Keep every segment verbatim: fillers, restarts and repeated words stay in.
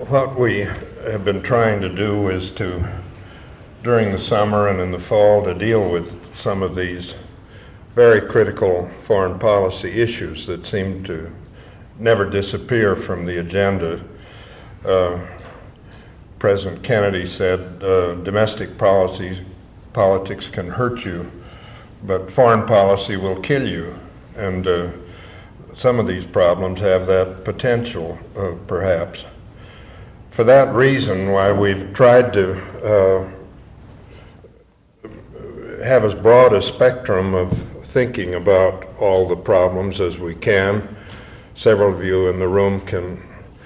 what we have been trying to do is to, during the summer and in the fall, to deal with some of these very critical foreign policy issues that seem to never disappear from the agenda. Uh, President Kennedy said, uh, domestic policy, politics can hurt you, but foreign policy will kill you. And uh, some of these problems have that potential, uh, perhaps. For that reason, why we've tried to uh, have as broad a spectrum of thinking about all the problems as we can. Several of you in the room can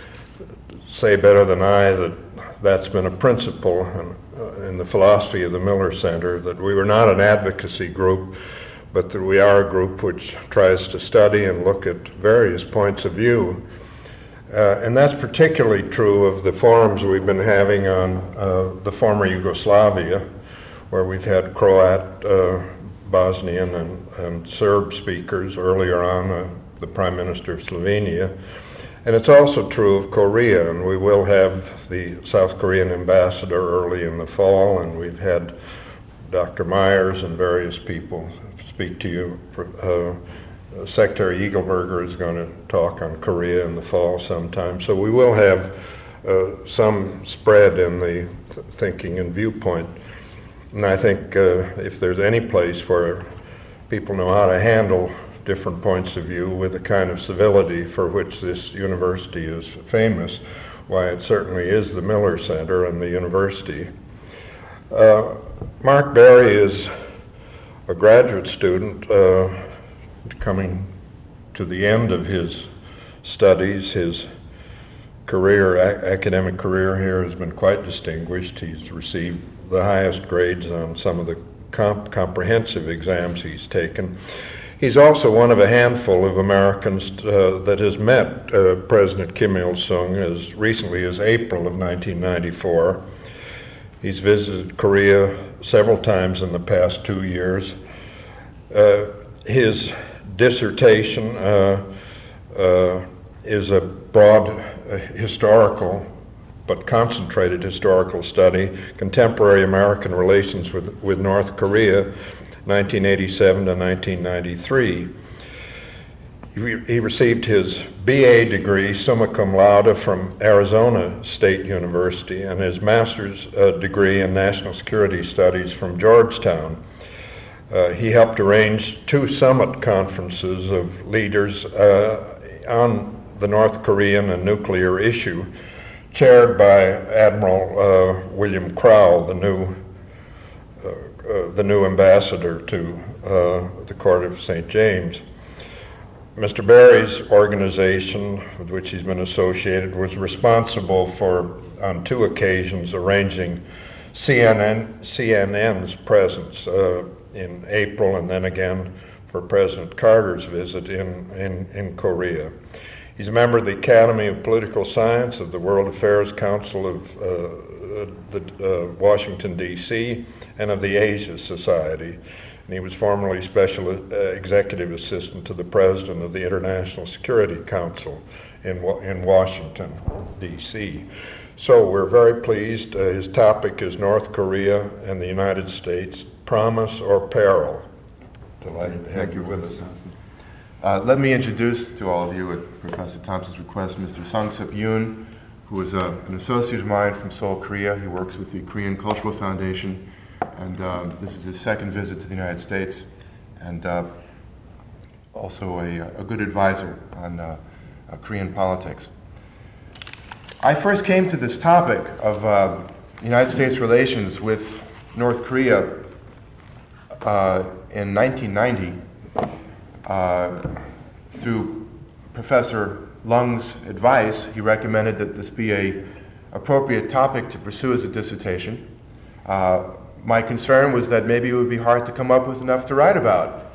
say better than I that that's been a principle in, uh, in the philosophy of the Miller Center, that we were not an advocacy group, but that we are a group which tries to study and look at various points of view. Uh, and that's particularly true of the forums we've been having on uh, the former Yugoslavia, where we've had Croat, uh, Bosnian, and, and Serb speakers earlier on, uh, the Prime Minister of Slovenia. And it's also true of Korea, and we will have the South Korean ambassador early in the fall, and we've had Doctor Myers and various people speak to you. Uh, Secretary Eagleberger is going to talk on Korea in the fall sometime. So we will have uh, some spread in the th- thinking and viewpoint. And I think uh, if there's any place where people know how to handle different points of view with the kind of civility for which this university is famous, why it certainly is the Miller Center and the university. Uh, Mark Berry is a graduate student uh, coming to the end of his studies. His career, a- academic career here has been quite distinguished. He's received the highest grades on some of the comp- comprehensive exams he's taken. He's also one of a handful of Americans uh, that has met uh, President Kim Il-sung as recently as April of nineteen ninety-four. He's visited Korea several times in the past two years. Uh, his dissertation uh, uh, is a broad uh, historical but concentrated historical study, Contemporary American Relations with, with North Korea, nineteen eighty-seven to nineteen ninety-three. He, re- he received his B A degree, summa cum laude, from Arizona State University, and his master's uh, degree in National Security Studies from Georgetown. Uh, he helped arrange two summit conferences of leaders uh, on the North Korean and nuclear issue, chaired by Admiral uh, William Crowell, the new uh, uh, the new ambassador to uh, the Court of Saint James. Mister Berry's organization, with which he's been associated, was responsible for, on two occasions, arranging C N N, C N N's presence uh, in April, and then again for President Carter's visit in, in, in Korea. He's a member of the Academy of Political Science of the World Affairs Council of uh, the, uh, Washington, D C, and of the Asia Society. And he was formerly Special uh, Executive Assistant to the President of the International Security Council in, in Washington, D C. So we're very pleased. Uh, his topic is North Korea and the United States, Promise or Peril. Delighted to have you with us. Uh, let me introduce to all of you, at Professor Thompson's request, Mister Sung-Sup Yoon, who is uh, an associate of mine from Seoul, Korea. He works with the Korean Cultural Foundation, and um, this is his second visit to the United States, and uh, also a, a good advisor on uh, uh, Korean politics. I first came to this topic of uh, United States relations with North Korea uh, in nineteen ninety. Uh, through Professor Lung's advice. He recommended that this be a appropriate topic to pursue as a dissertation. Uh, my concern was that maybe it would be hard to come up with enough to write about.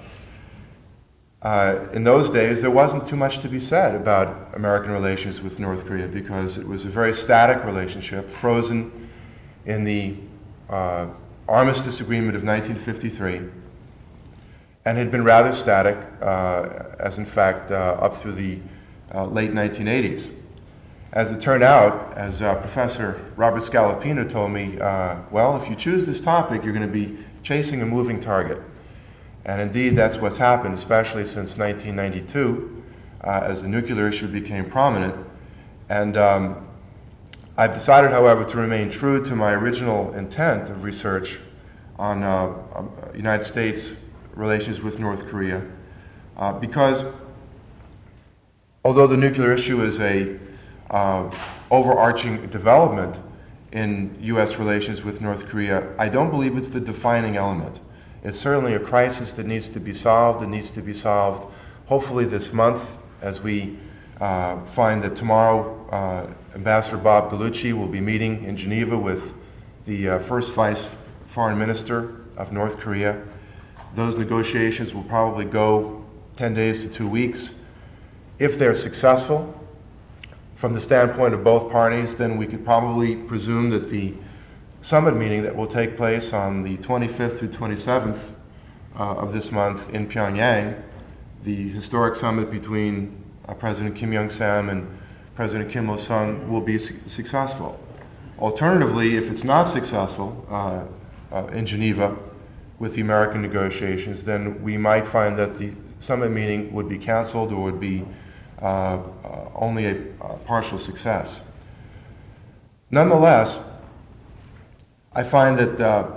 Uh, in those days, there wasn't too much to be said about American relations with North Korea because it was a very static relationship, frozen in the uh, Armistice Agreement of nineteen fifty-three, and had been rather static, uh, as in fact, uh, up through the uh, late nineteen eighties. As it turned out, as uh, Professor Robert Scalapino told me, uh, well, if you choose this topic, you're going to be chasing a moving target. And indeed, that's what's happened, especially since nineteen ninety-two, uh, as the nuclear issue became prominent. And um, I've decided, however, to remain true to my original intent of research on uh, um, United States relations with North Korea, uh, because although the nuclear issue is a uh, overarching development in U S relations with North Korea, I don't believe it's the defining element. It's certainly a crisis that needs to be solved. It needs to be solved hopefully this month, as we uh, find that tomorrow uh, Ambassador Bob Gallucci will be meeting in Geneva with the uh, first vice foreign minister of North Korea. Those negotiations will probably go ten days to two weeks. If they're successful, from the standpoint of both parties, then we could probably presume that the summit meeting that will take place on the twenty-fifth through twenty-seventh uh, of this month in Pyongyang, the historic summit between uh, President Kim Young-sam and President Kim Il-sung, will be su- successful. Alternatively, if it's not successful uh, uh, in Geneva with the American negotiations, then we might find that the summit meeting would be canceled or would be uh, uh, only a uh, partial success. Nonetheless, I find that uh,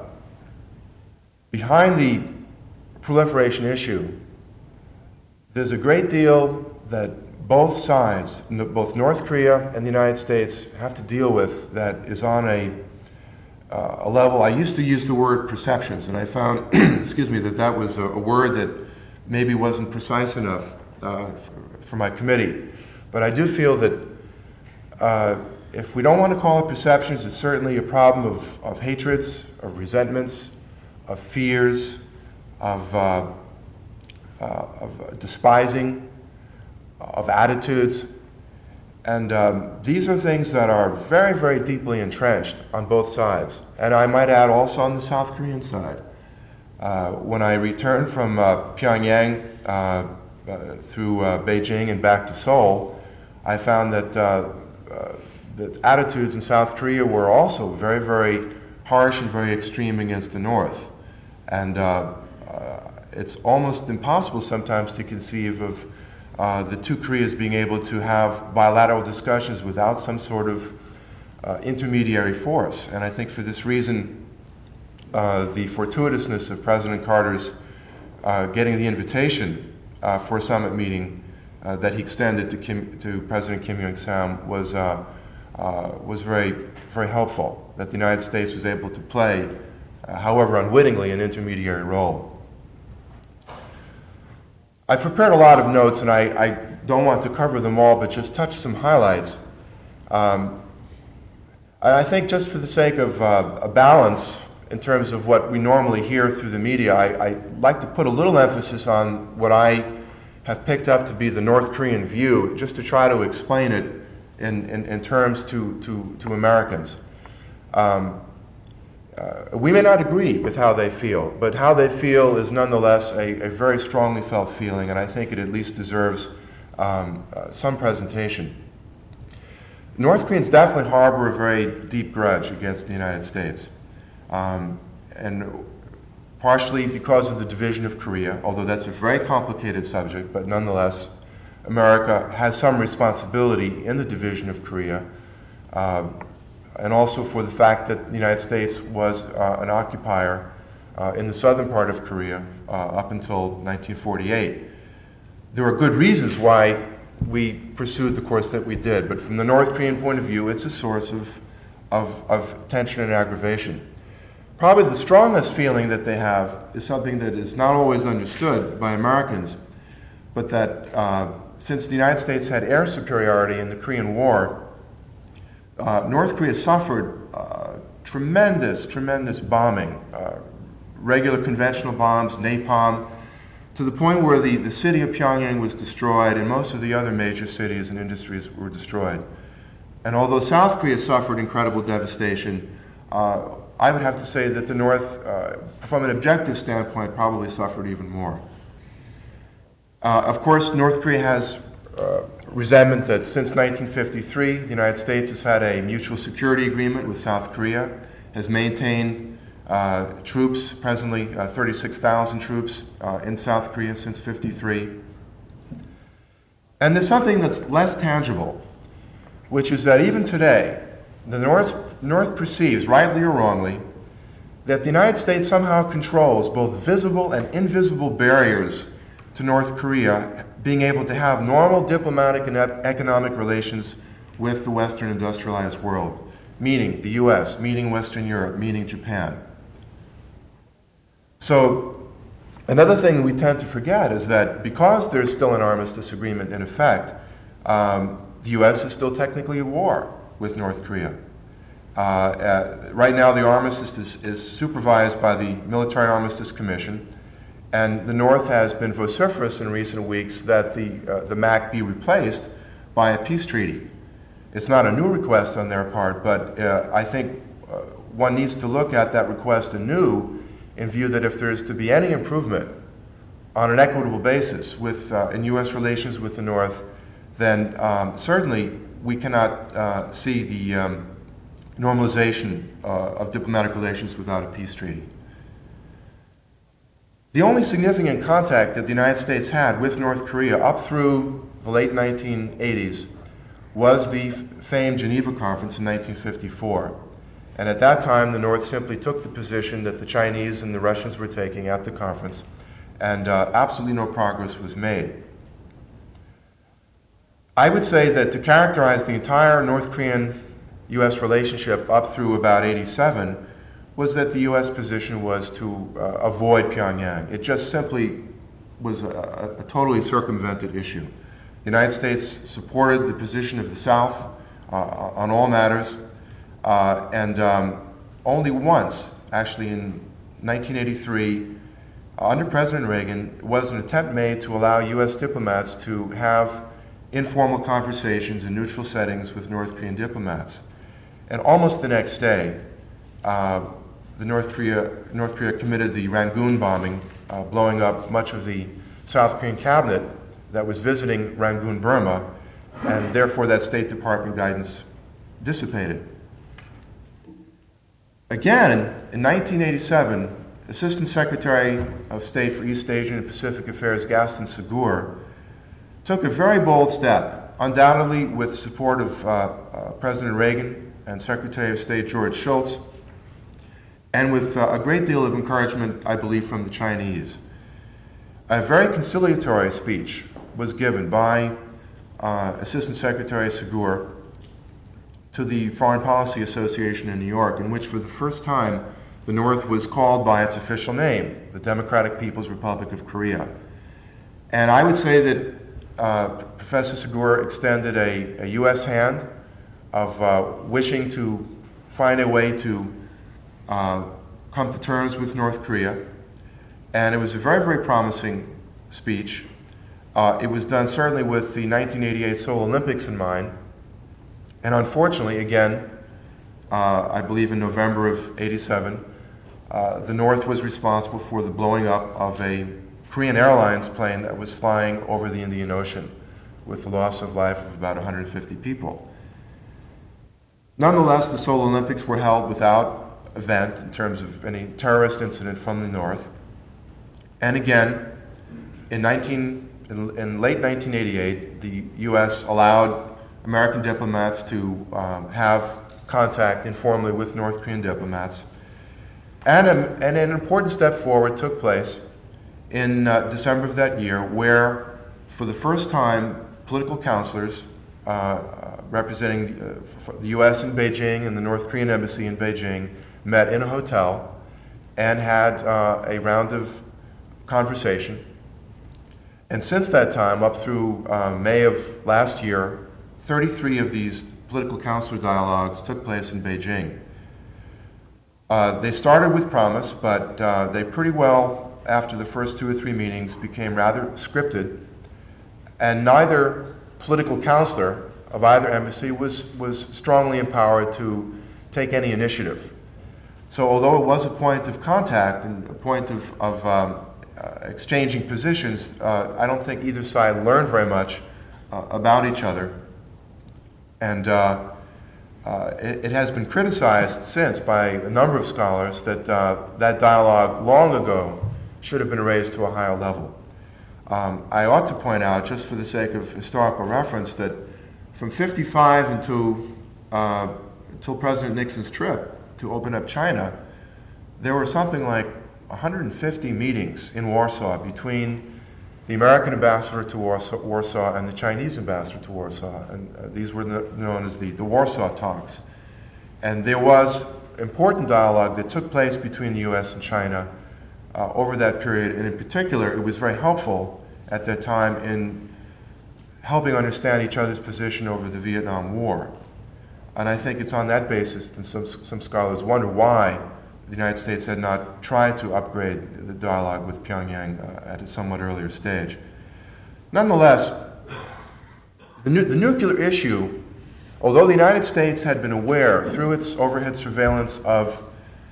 behind the proliferation issue, there's a great deal that both sides, both North Korea and the United States, have to deal with that is on a, uh, a level. I used to use the word perceptions, and I found, excuse me, that that was a, a word that maybe wasn't precise enough uh, for, for my committee. But I do feel that uh, if we don't want to call it perceptions, it's certainly a problem of, of hatreds, of resentments, of fears, of, uh, uh, of despising, of attitudes. And um, these are things that are very, very deeply entrenched on both sides. And I might add also on the South Korean side. Uh, when I returned from uh, Pyongyang uh, uh, through uh, Beijing and back to Seoul, I found that uh, uh, the attitudes in South Korea were also very, very harsh and very extreme against the North. And uh, uh, it's almost impossible sometimes to conceive of uh, the two Koreas being able to have bilateral discussions without some sort of uh, intermediary force. And I think for this reason, uh, the fortuitousness of President Carter's uh, getting the invitation uh, for a summit meeting uh, that he extended to, Kim, to President Kim Young-sam was uh, Uh, was very, very helpful, that the United States was able to play, uh, however unwittingly, an intermediary role. I prepared a lot of notes, and I, I don't want to cover them all, but just touch some highlights. Um, I think just for the sake of uh, a balance in terms of what we normally hear through the media, I, I like to put a little emphasis on what I have picked up to be the North Korean view, just to try to explain it In, in, in terms to, to, to Americans. Um, uh, we may not agree with how they feel, but how they feel is nonetheless a, a very strongly felt feeling, and I think it at least deserves um, uh, some presentation. North Koreans definitely harbor a very deep grudge against the United States, um, and partially because of the division of Korea, although that's a very complicated subject, but nonetheless, America has some responsibility in the division of Korea, uh, and also for the fact that the United States was uh, an occupier uh, in the southern part of Korea uh, up until nineteen forty-eight. There are good reasons why we pursued the course that we did, but from the North Korean point of view, it's a source of, of, of tension and aggravation. Probably the strongest feeling that they have is something that is not always understood by Americans, but that uh, since the United States had air superiority in the Korean War, uh, North Korea suffered uh, tremendous, tremendous bombing, uh, regular conventional bombs, napalm, to the point where the, the city of Pyongyang was destroyed and most of the other major cities and industries were destroyed. And although South Korea suffered incredible devastation, uh, I would have to say that the North, uh, from an objective standpoint, probably suffered even more. Uh, of course, North Korea has uh, resentment that since nineteen fifty-three, the United States has had a mutual security agreement with South Korea, has maintained uh, troops, presently uh, thirty-six thousand troops uh, in South Korea since fifty-three. And there's something that's less tangible, which is that even today, the North, North perceives, rightly or wrongly, that the United States somehow controls both visible and invisible barriers to North Korea being able to have normal diplomatic and economic relations with the Western industrialized world, meaning the U S, meaning Western Europe, meaning Japan. So another thing we tend to forget is that because there's still an armistice agreement in effect, um, the U S is still technically at war with North Korea. Uh, uh, right now the armistice is, is supervised by the Military Armistice Commission, and the North has been vociferous in recent weeks that the, uh, the M A C be replaced by a peace treaty. It's not a new request on their part, but uh, I think uh, one needs to look at that request anew in view that if there is to be any improvement on an equitable basis with, uh, in U S relations with the North, then um, certainly we cannot uh, see the um, normalization uh, of diplomatic relations without a peace treaty. The only significant contact that the United States had with North Korea up through the late nineteen eighties was the famed Geneva Conference in nineteen fifty-four. And at that time, the North simply took the position that the Chinese and the Russians were taking at the conference, and uh, absolutely no progress was made. I would say that to characterize the entire North Korean U S relationship up through about eighty-seven was that the U S position was to uh, avoid Pyongyang. It just simply was a, a, a totally circumvented issue. The United States supported the position of the South uh, on all matters, uh, and um, only once, actually in nineteen eighty-three, under President Reagan, was an attempt made to allow U S diplomats to have informal conversations in neutral settings with North Korean diplomats. And almost the next day, uh, the North Korea, North Korea committed the Rangoon bombing, uh, blowing up much of the South Korean cabinet that was visiting Rangoon, Burma, and therefore that State Department guidance dissipated. Again, in nineteen eighty-seven, Assistant Secretary of State for East Asian and Pacific Affairs Gaston Segur took a very bold step, undoubtedly with support of uh, uh, President Reagan and Secretary of State George Shultz, and with uh, a great deal of encouragement, I believe, from the Chinese. A very conciliatory speech was given by uh, Assistant Secretary Segur to the Foreign Policy Association in New York, in which for the first time the North was called by its official name, the Democratic People's Republic of Korea. And I would say that uh, Professor Segur extended a, a U S hand of uh, wishing to find a way to uh, come to terms with North Korea. And it was a very, very promising speech. Uh, it was done certainly with the nineteen eighty-eight Seoul Olympics in mind. And unfortunately, again, uh, I believe in November of eighty-seven, uh, the North was responsible for the blowing up of a Korean Airlines plane that was flying over the Indian Ocean with the loss of life of about one hundred fifty people. Nonetheless, the Seoul Olympics were held without event in terms of any terrorist incident from the North. And again, in, nineteen, in, in late nineteen eighty-eight, the U S allowed American diplomats to um, have contact informally with North Korean diplomats. And, a, and an important step forward took place in uh, December of that year, where for the first time, political counselors uh, representing uh, the U S in Beijing and the North Korean embassy in Beijing met in a hotel and had uh, a round of conversation. And since that time, up through uh, May of last year, thirty-three of these political counselor dialogues took place in Beijing. Uh, they started with promise, but uh, they pretty well, after the first two or three meetings, became rather scripted, and neither political counselor of either embassy was, was strongly empowered to take any initiative. So although it was a point of contact and a point of, of um, uh, exchanging positions, uh, I don't think either side learned very much uh, about each other. And uh, uh, it, it has been criticized since by a number of scholars that uh, that dialogue long ago should have been raised to a higher level. Um, I ought to point out, just for the sake of historical reference, that from fifty-five until, uh, until President Nixon's trip to open up China, there were something like one hundred fifty meetings in Warsaw between the American ambassador to Warsaw, Warsaw and the Chinese ambassador to Warsaw. And uh, these were the, known as the, the Warsaw Talks. And there was important dialogue that took place between the U S and China uh, over that period. And in particular, it was very helpful at that time in helping understand each other's position over the Vietnam War. And I think it's on that basis that some, some scholars wonder why the United States had not tried to upgrade the dialogue with Pyongyang uh, at a somewhat earlier stage. Nonetheless, the, nu- the nuclear issue, although the United States had been aware through its overhead surveillance of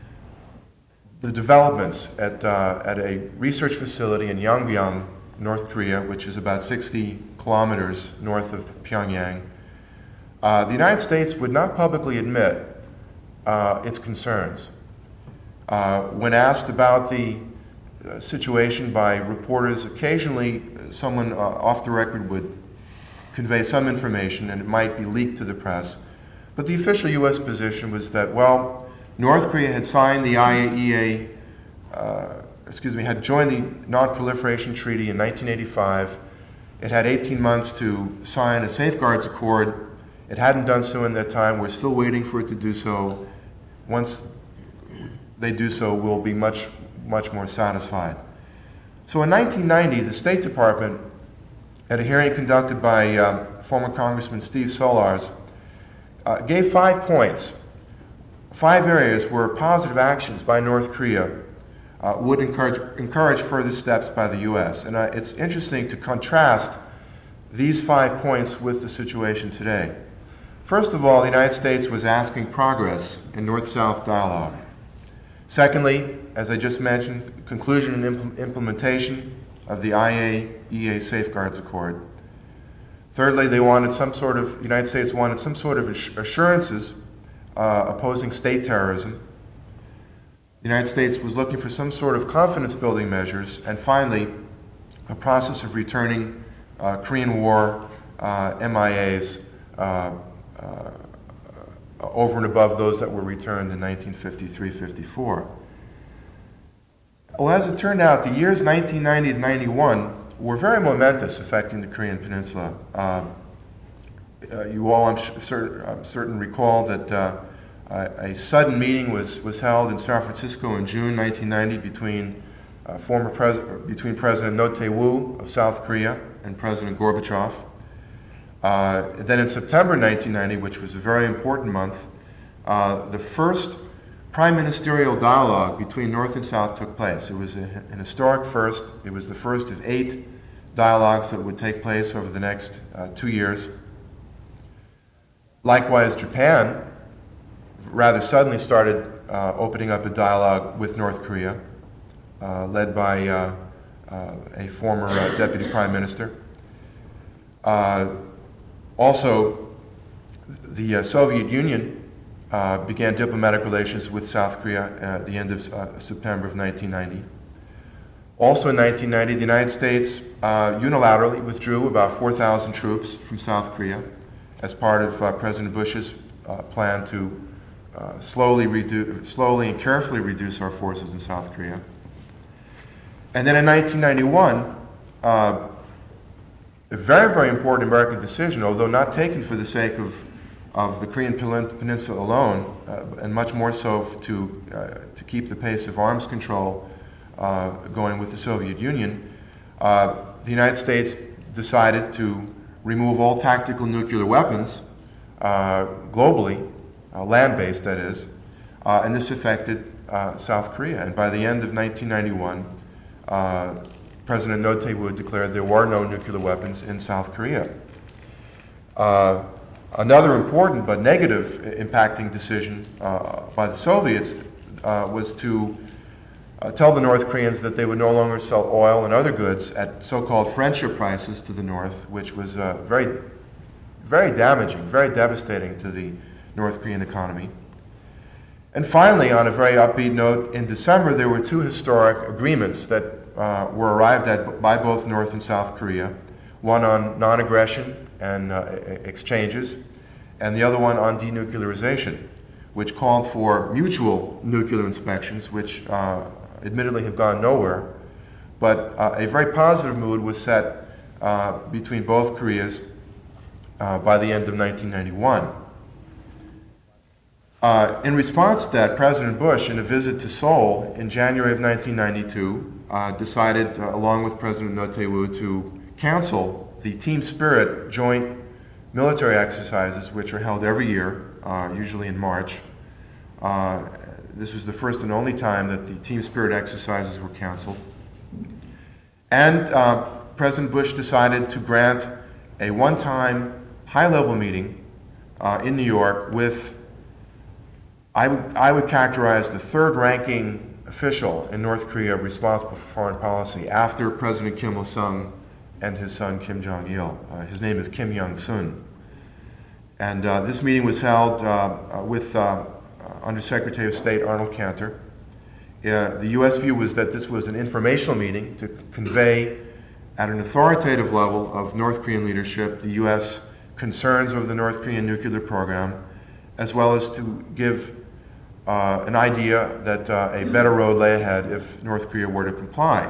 the developments at, uh, at a research facility in Yongbyon, North Korea, which is about sixty kilometers north of Pyongyang, uh, the United States would not publicly admit uh, its concerns. Uh, when asked about the uh, situation by reporters, occasionally uh, someone uh, off the record would convey some information and it might be leaked to the press. But the official U S position was that, well, North Korea had signed the I A E A, uh, excuse me, had joined the Non-Proliferation Treaty in nineteen eighty-five. It had eighteen months to sign a Safeguards Accord. It hadn't done so in that time. We're still waiting for it to do so. Once they do so, we'll be much, much more satisfied. So in nineteen ninety, the State Department, at a hearing conducted by um, former Congressman Steve Solars, uh, gave five points, five areas where positive actions by North Korea uh, would encourage, encourage further steps by the U S. And uh, it's interesting to contrast these five points with the situation today. First of all, the United States was asking progress in North-South dialogue. Secondly, as I just mentioned, conclusion and impl- implementation of the I A E A Safeguards Accord. Thirdly, they wanted some sort of, the United States wanted some sort of assurances uh, opposing state terrorism. The United States was looking for some sort of confidence-building measures. And finally, a process of returning uh, Korean War uh, M I As uh, uh, over and above those that were returned in nineteen fifty-three fifty-four. Well, as it turned out, the years nineteen ninety to ninety-one were very momentous affecting the Korean Peninsula. Uh, uh, you all, I'm, sh- certain, I'm certain, recall that uh, a, a sudden meeting was, was held in San Francisco in June nineteen ninety between uh, former pres- between President Roh Tae-woo of South Korea and President Gorbachev. Uh, then in September nineteen ninety, which was a very important month, uh, the first prime ministerial dialogue between North and South took place. It was a, an historic first. It was the first of eight dialogues that would take place over the next uh, two years. Likewise, Japan rather suddenly started uh, opening up a dialogue with North Korea, uh, led by uh, uh, a former uh, deputy prime minister. Uh, Also, the uh, Soviet Union uh, began diplomatic relations with South Korea at the end of uh, September of nineteen ninety. Also in nineteen ninety, the United States uh, unilaterally withdrew about four thousand troops from South Korea as part of uh, President Bush's uh, plan to uh, slowly, redu- slowly and carefully reduce our forces in South Korea. And then in nineteen ninety-one, uh, a very, very important American decision, although not taken for the sake of, of the Korean Peninsula alone, uh, and much more so to, uh, to keep the pace of arms control uh, going with the Soviet Union, uh, the United States decided to remove all tactical nuclear weapons uh, globally, uh, land-based that is, uh, and this affected uh, South Korea. And by the end of nineteen ninety-one, uh, President Roh Tae-woo declared there were no nuclear weapons in South Korea. Uh, another important but negative impacting decision uh, by the Soviets uh, was to uh, tell the North Koreans that they would no longer sell oil and other goods at so-called friendship prices to the North, which was uh, very, very damaging, very devastating to the North Korean economy. And finally, on a very upbeat note, in December there were two historic agreements that uh, were arrived at by both North and South Korea, one on non-aggression and uh, exchanges, and the other one on denuclearization, which called for mutual nuclear inspections, which uh, admittedly have gone nowhere, but uh, a very positive mood was set uh, between both Koreas uh, by the end of nineteen ninety-one. Uh, in response to that, President Bush, in a visit to Seoul in January of nineteen ninety-two, uh, decided, uh, along with President Roh Tae-woo, to cancel the Team Spirit joint military exercises, which are held every year, uh, usually in March. Uh, this was the first and only time that the Team Spirit exercises were canceled. And uh, President Bush decided to grant a one-time high-level meeting uh, in New York with, I would, I would characterize the third-ranking official in North Korea responsible for foreign policy after President Kim Il-sung and his son Kim Jong-il. Uh, his name is Kim Young-sun. And uh, this meeting was held uh, uh, with uh, Undersecretary of State Arnold Cantor. Uh, the U S view was that this was an informational meeting to convey at an authoritative level of North Korean leadership the U S concerns over the North Korean nuclear program, as well as to give uh, an idea that uh, a better road lay ahead if North Korea were to comply.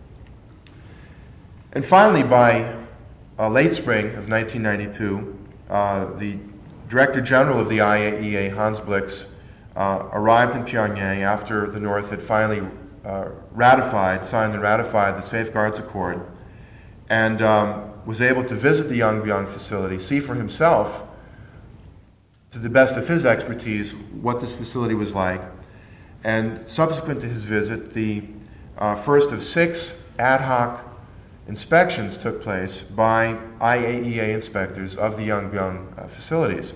And finally, by uh, late spring of nineteen ninety-two, uh, the Director General of the I A E A, Hans Blix, uh, arrived in Pyongyang after the North had finally uh, ratified, signed and ratified the Safeguards Accord, and um, was able to visit the Yongbyon facility, see for himself, to the best of his expertise, what this facility was like. And subsequent to his visit, the uh, first of six ad hoc inspections took place by I A E A inspectors of the Yongbyon uh, facilities.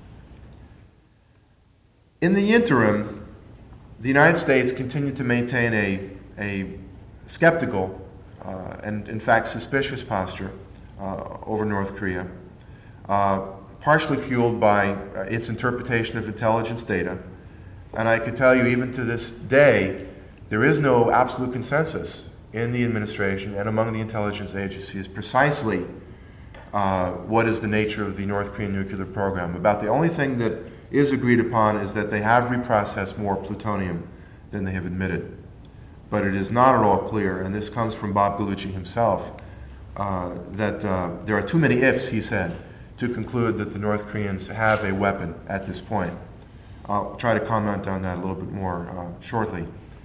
In the interim, the United States continued to maintain a, a skeptical uh, and, in fact, suspicious posture uh, over North Korea, uh, partially fueled by uh, its interpretation of intelligence data. And I could tell you, even to this day, there is no absolute consensus in the administration and among the intelligence agencies precisely uh, what is the nature of the North Korean nuclear program. About the only thing that is agreed upon is that they have reprocessed more plutonium than they have admitted. But it is not at all clear, and this comes from Bob Gallucci himself, uh, that uh, there are too many ifs, he said, to conclude that the North Koreans have a weapon at this point. I'll try to comment on that a little bit more uh, shortly.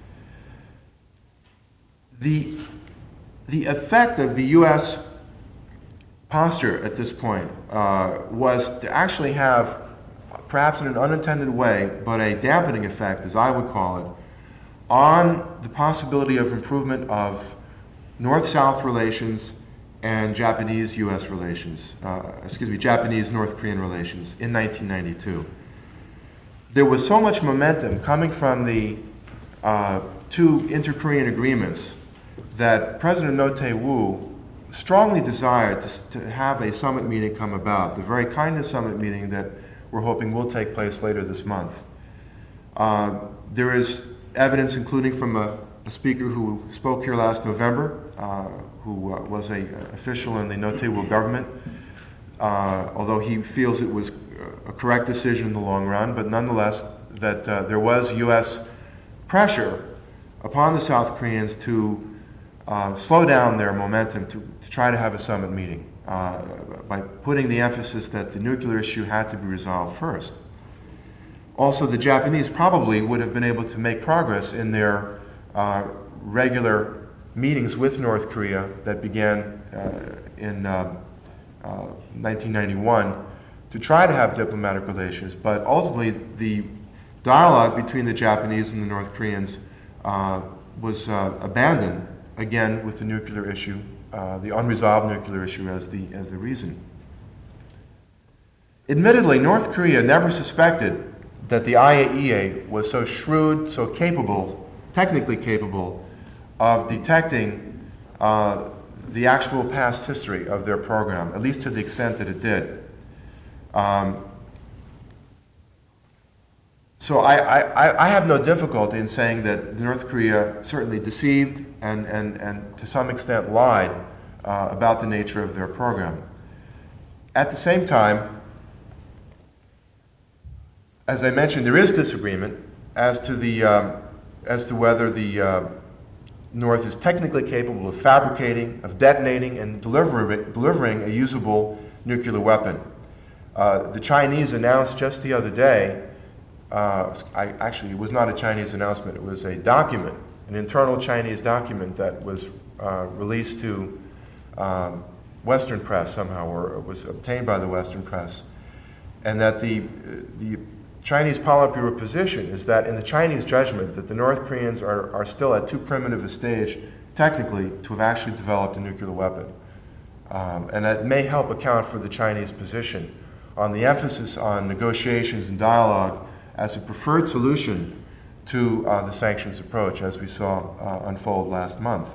The, the effect of the U S posture at this point uh, was to actually have, perhaps in an unintended way, but a dampening effect, as I would call it, on the possibility of improvement of North-South relations and Japanese-U S relations, uh, excuse me, Japanese-North Korean relations in nineteen ninety-two. There was so much momentum coming from the uh, two inter-Korean agreements that President Roh Tae-woo strongly desired to, to have a summit meeting come about, the very kind of summit meeting that we're hoping will take place later this month. Uh, there is evidence, including from a, a speaker who spoke here last November, uh, who uh, was a uh, official in the Roh Tae-woo government, uh, although he feels it was a correct decision in the long run, but nonetheless that uh, there was U S pressure upon the South Koreans to uh, slow down their momentum to, to try to have a summit meeting uh, by putting the emphasis that the nuclear issue had to be resolved first. Also, the Japanese probably would have been able to make progress in their uh, regular meetings with North Korea that began uh, in uh, uh, nineteen ninety-one to try to have diplomatic relations, but ultimately the dialogue between the Japanese and the North Koreans uh, was uh, abandoned, again with the nuclear issue, uh, the unresolved nuclear issue as the, as the reason. Admittedly, North Korea never suspected that the I A E A was so shrewd, so capable technically capable of detecting uh, the actual past history of their program, at least to the extent that it did. Um, so I, I, I have no difficulty in saying that North Korea certainly deceived and, and, and to some extent lied uh, about the nature of their program. At the same time, as I mentioned, there is disagreement as to the um, as to whether the uh, North is technically capable of fabricating, of detonating, and delivering delivering a usable nuclear weapon. Uh, the Chinese announced just the other day. Uh, I, actually, it was not a Chinese announcement. It was a document, an internal Chinese document that was uh, released to um, Western press somehow, or was obtained by the Western press, and that the the Chinese Politburo position is that in the Chinese judgment that the North Koreans are, are still at too primitive a stage, technically, to have actually developed a nuclear weapon. Um, and that may help account for the Chinese position on the emphasis on negotiations and dialogue as a preferred solution to uh, the sanctions approach, as we saw uh, unfold last month.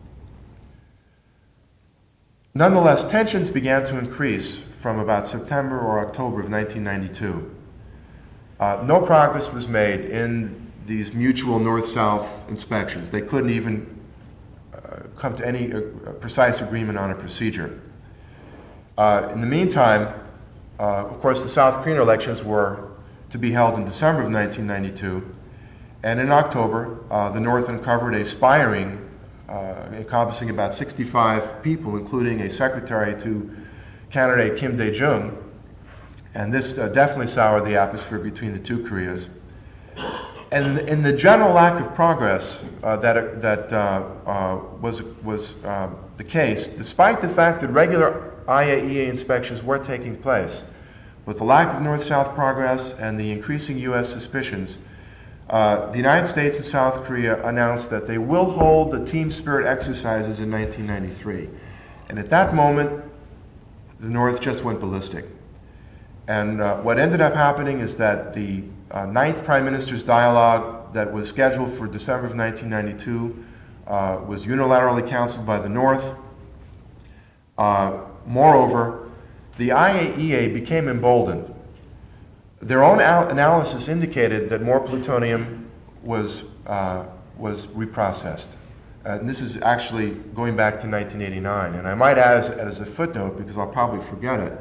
Nonetheless, tensions began to increase from about September or October of nineteen ninety-two. Uh, no progress was made in these mutual north-south inspections. They couldn't even uh, come to any uh, precise agreement on a procedure. Uh, in the meantime, uh, of course, the South Korean elections were to be held in December of nineteen ninety-two, and in October, uh, the North uncovered a spying uh, encompassing about sixty-five people, including a secretary to candidate Kim Dae-jung. And this uh, definitely soured the atmosphere between the two Koreas. And in the general lack of progress uh, that, that uh, uh, was, was uh, the case, despite the fact that regular I A E A inspections were taking place, with the lack of North-South progress and the increasing U S suspicions, uh, the United States and South Korea announced that they will hold the team spirit exercises in nineteen ninety-three. And at that moment, the North just went ballistic. And uh, what ended up happening is that the uh, ninth Prime Minister's dialogue that was scheduled for December of nineteen ninety-two uh, was unilaterally canceled by the North. Uh, moreover, the I A E A became emboldened. Their own al- analysis indicated that more plutonium was, uh, was reprocessed. Uh, and this is actually going back to nineteen eighty-nine. And I might add as, as a footnote, because I'll probably forget it,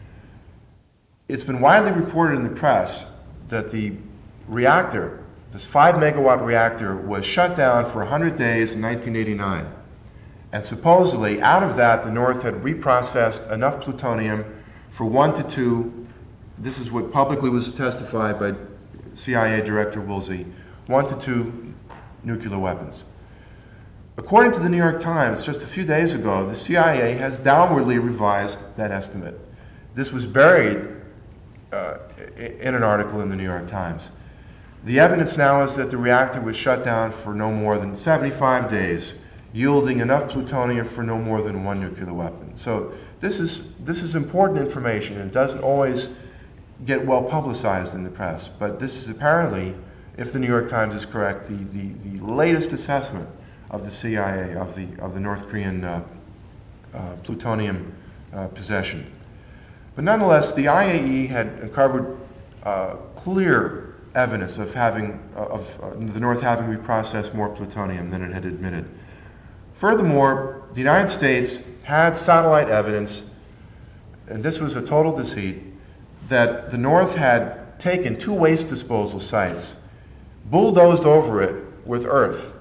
it's been widely reported in the press that the reactor, this five megawatt reactor, was shut down for one hundred days in nineteen eighty-nine. And supposedly, out of that, the North had reprocessed enough plutonium for one to two, this is what publicly was testified by C I A Director Woolsey, one to two nuclear weapons. According to the New York Times, just a few days ago, the C I A has downwardly revised that estimate. This was buried uh, in an article in the New York Times. The evidence now is that the reactor was shut down for no more than seventy-five days, yielding enough plutonium for no more than one nuclear weapon. So this is this is important information. It doesn't always get well publicized in the press, but this is apparently, if the New York Times is correct, the, the, the latest assessment of the C I A, of the of the North Korean uh, uh, plutonium uh, possession. But nonetheless, the I A E had uncovered uh, clear evidence of having uh, of uh, the North having reprocessed more plutonium than it had admitted. Furthermore, the United States had satellite evidence, and this was a total deceit, that the North had taken two waste disposal sites, bulldozed over it with earth,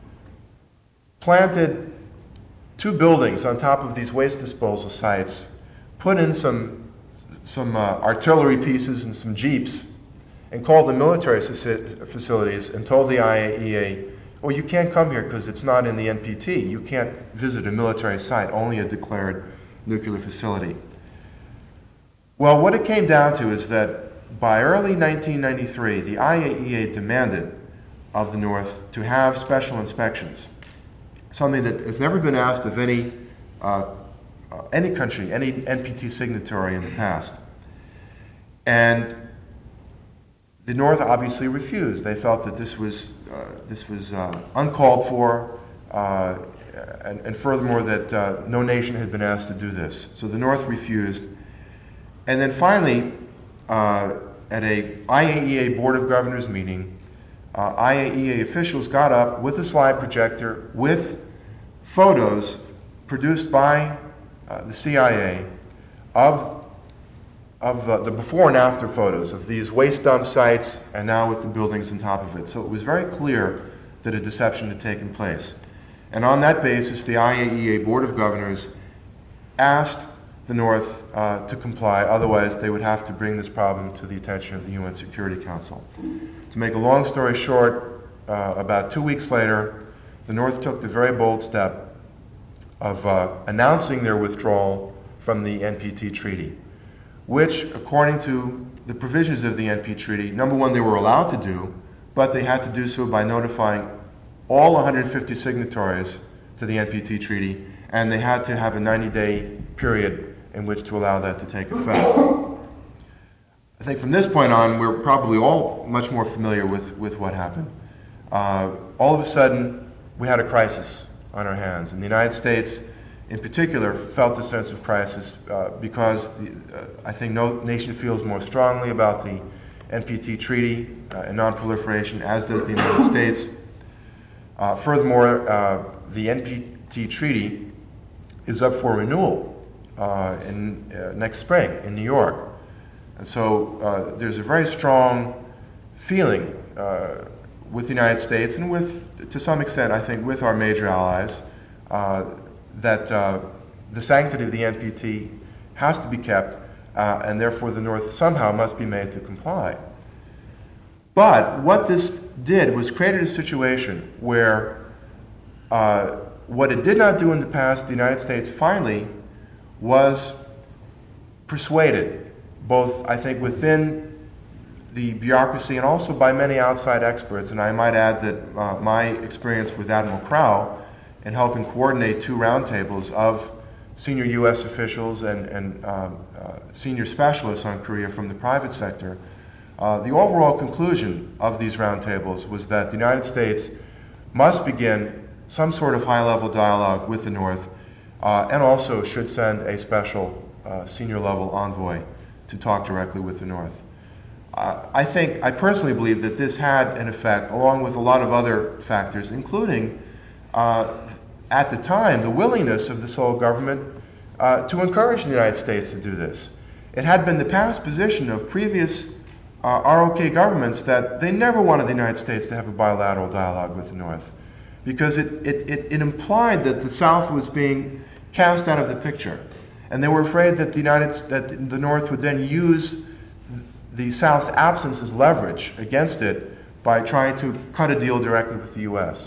planted two buildings on top of these waste disposal sites, put in some some uh, artillery pieces and some jeeps, and called the military facilities and told the I A E A, "Oh, you can't come here because it's not in the N P T. You can't visit a military site, only a declared nuclear facility." Well, what it came down to is that by early nineteen ninety-three, the I A E A demanded of the North to have special inspections, something that has never been asked of any uh, uh, any country, any N P T signatory in the past. And the North obviously refused. They felt that this was uh, this was uh, uncalled for, uh, and, and furthermore that uh, no nation had been asked to do this. So the North refused. And then finally, uh, at a I A E A Board of Governors meeting, uh, I A E A officials got up with a slide projector with photos produced by uh, the C I A of of uh, the before and after photos of these waste dump sites and now with the buildings on top of it. So it was very clear that a deception had taken place. And on that basis, the I A E A Board of Governors asked the North uh, to comply, otherwise they would have to bring this problem to the attention of the U N Security Council. To make a long story short, uh, about two weeks later, the North took the very bold step of uh, announcing their withdrawal from the N P T Treaty, which, according to the provisions of the N P T Treaty, number one, they were allowed to do, but they had to do so by notifying all one hundred fifty signatories to the N P T Treaty, and they had to have a ninety-day period in which to allow that to take effect. I think from this point on, we're probably all much more familiar with, with what happened. Uh, all of a sudden, we had a crisis on our hands, and the United States in particular felt the sense of crisis uh, because the, uh, I think no nation feels more strongly about the N P T Treaty uh, and non-proliferation, as does the United States. Uh, furthermore, uh, the N P T Treaty is up for renewal uh, in uh, next spring in New York. And so uh, there's a very strong feeling uh, with the United States and with, to some extent, I think, with our major allies, uh, that uh, the sanctity of the N P T has to be kept, uh, and therefore the North somehow must be made to comply. But what this did was created a situation where uh, what it did not do in the past, the United States finally was persuaded, both, I think, within the bureaucracy and also by many outside experts. And I might add that uh, my experience with Admiral Crowe in helping coordinate two roundtables of senior U S officials and, and um, uh, senior specialists on Korea from the private sector, uh, the overall conclusion of these roundtables was that the United States must begin some sort of high-level dialogue with the North, uh, and also should send a special uh, senior-level envoy to talk directly with the North. Uh, I think, I personally believe that this had an effect, along with a lot of other factors, including Uh, at the time, the willingness of the Seoul government uh, to encourage the United States to do this. It had been the past position of previous uh, R O K governments that they never wanted the United States to have a bilateral dialogue with the North, because it, it, it, it implied that the South was being cast out of the picture, and they were afraid that the United that the North would then use the South's absence as leverage against it by trying to cut a deal directly with the U S.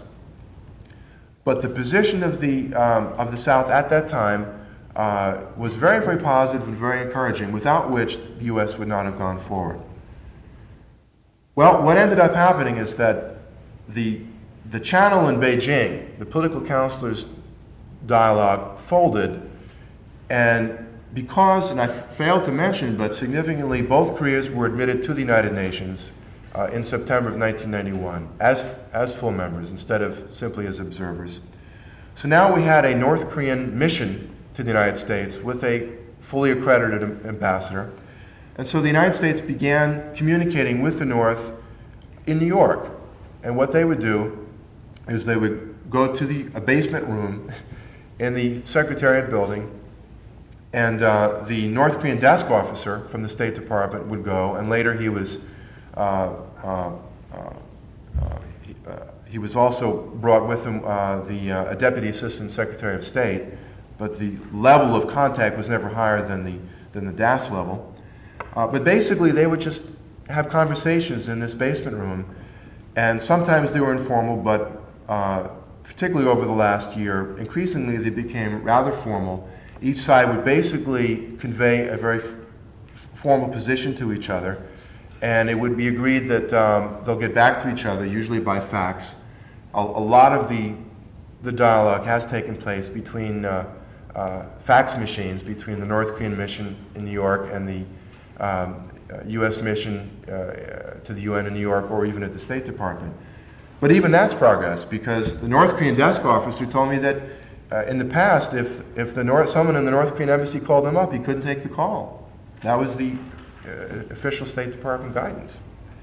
But the position of the um, of the South at that time uh, was very, very positive and very encouraging, without which the U S would not have gone forward. Well, what ended up happening is that the the channel in Beijing, the political counselors' dialogue, folded, and because, and I failed to mention, but significantly, both Koreas were admitted to the United Nations Uh, in September of nineteen ninety-one as as full members instead of simply as observers. So now we had a North Korean mission to the United States with a fully accredited am- ambassador. And so the United States began communicating with the North in New York. And what they would do is they would go to the a basement room in the Secretariat building, and uh, the North Korean desk officer from the State Department would go, and later he was Uh, uh, uh, uh, he, uh, he was also brought with him uh, the uh, a Deputy Assistant Secretary of State, but the level of contact was never higher than the than the D A S level. Uh, but basically, they would just have conversations in this basement room, and sometimes they were informal, but uh, particularly over the last year, increasingly they became rather formal. Each side would basically convey a very f- formal position to each other. And it would be agreed that um, they'll get back to each other, usually by fax. A, a lot of the the dialogue has taken place between uh, uh, fax machines, between the North Korean mission in New York and the um, uh, U S mission uh, to the U N in New York or even at the State Department. But even that's progress, because the North Korean desk officer told me that uh, in the past, if, if the North, someone in the North Korean embassy called him up, he couldn't take the call. That was the uh, official State Department guidance.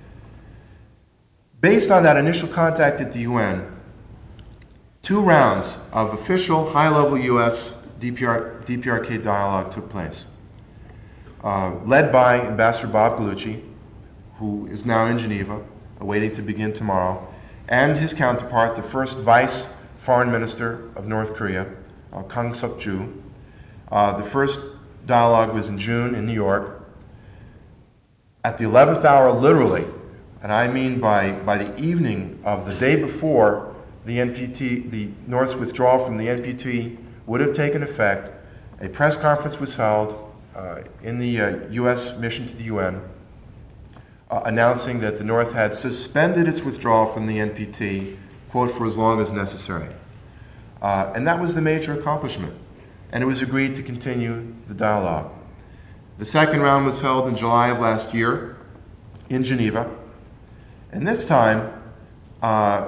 Based on that initial contact at the U N, two rounds of official high-level U S D P R, D P R K dialogue took place, uh, led by Ambassador Bob Gallucci, who is now in Geneva, awaiting to begin tomorrow, and his counterpart, the first Vice Foreign Minister of North Korea, uh, Kang Seok-ju. Uh, the first dialogue was in June in New York. At the eleventh hour, literally, and I mean by, by the evening of the day before the N P T, the North's withdrawal from the N P T would have taken effect, a press conference was held uh, in the uh, U S mission to the U N, uh, announcing that the North had suspended its withdrawal from the N P T, quote, for as long as necessary. Uh, and that was the major accomplishment. And it was agreed to continue the dialogue. The second round was held in July of last year in Geneva. And this time, uh,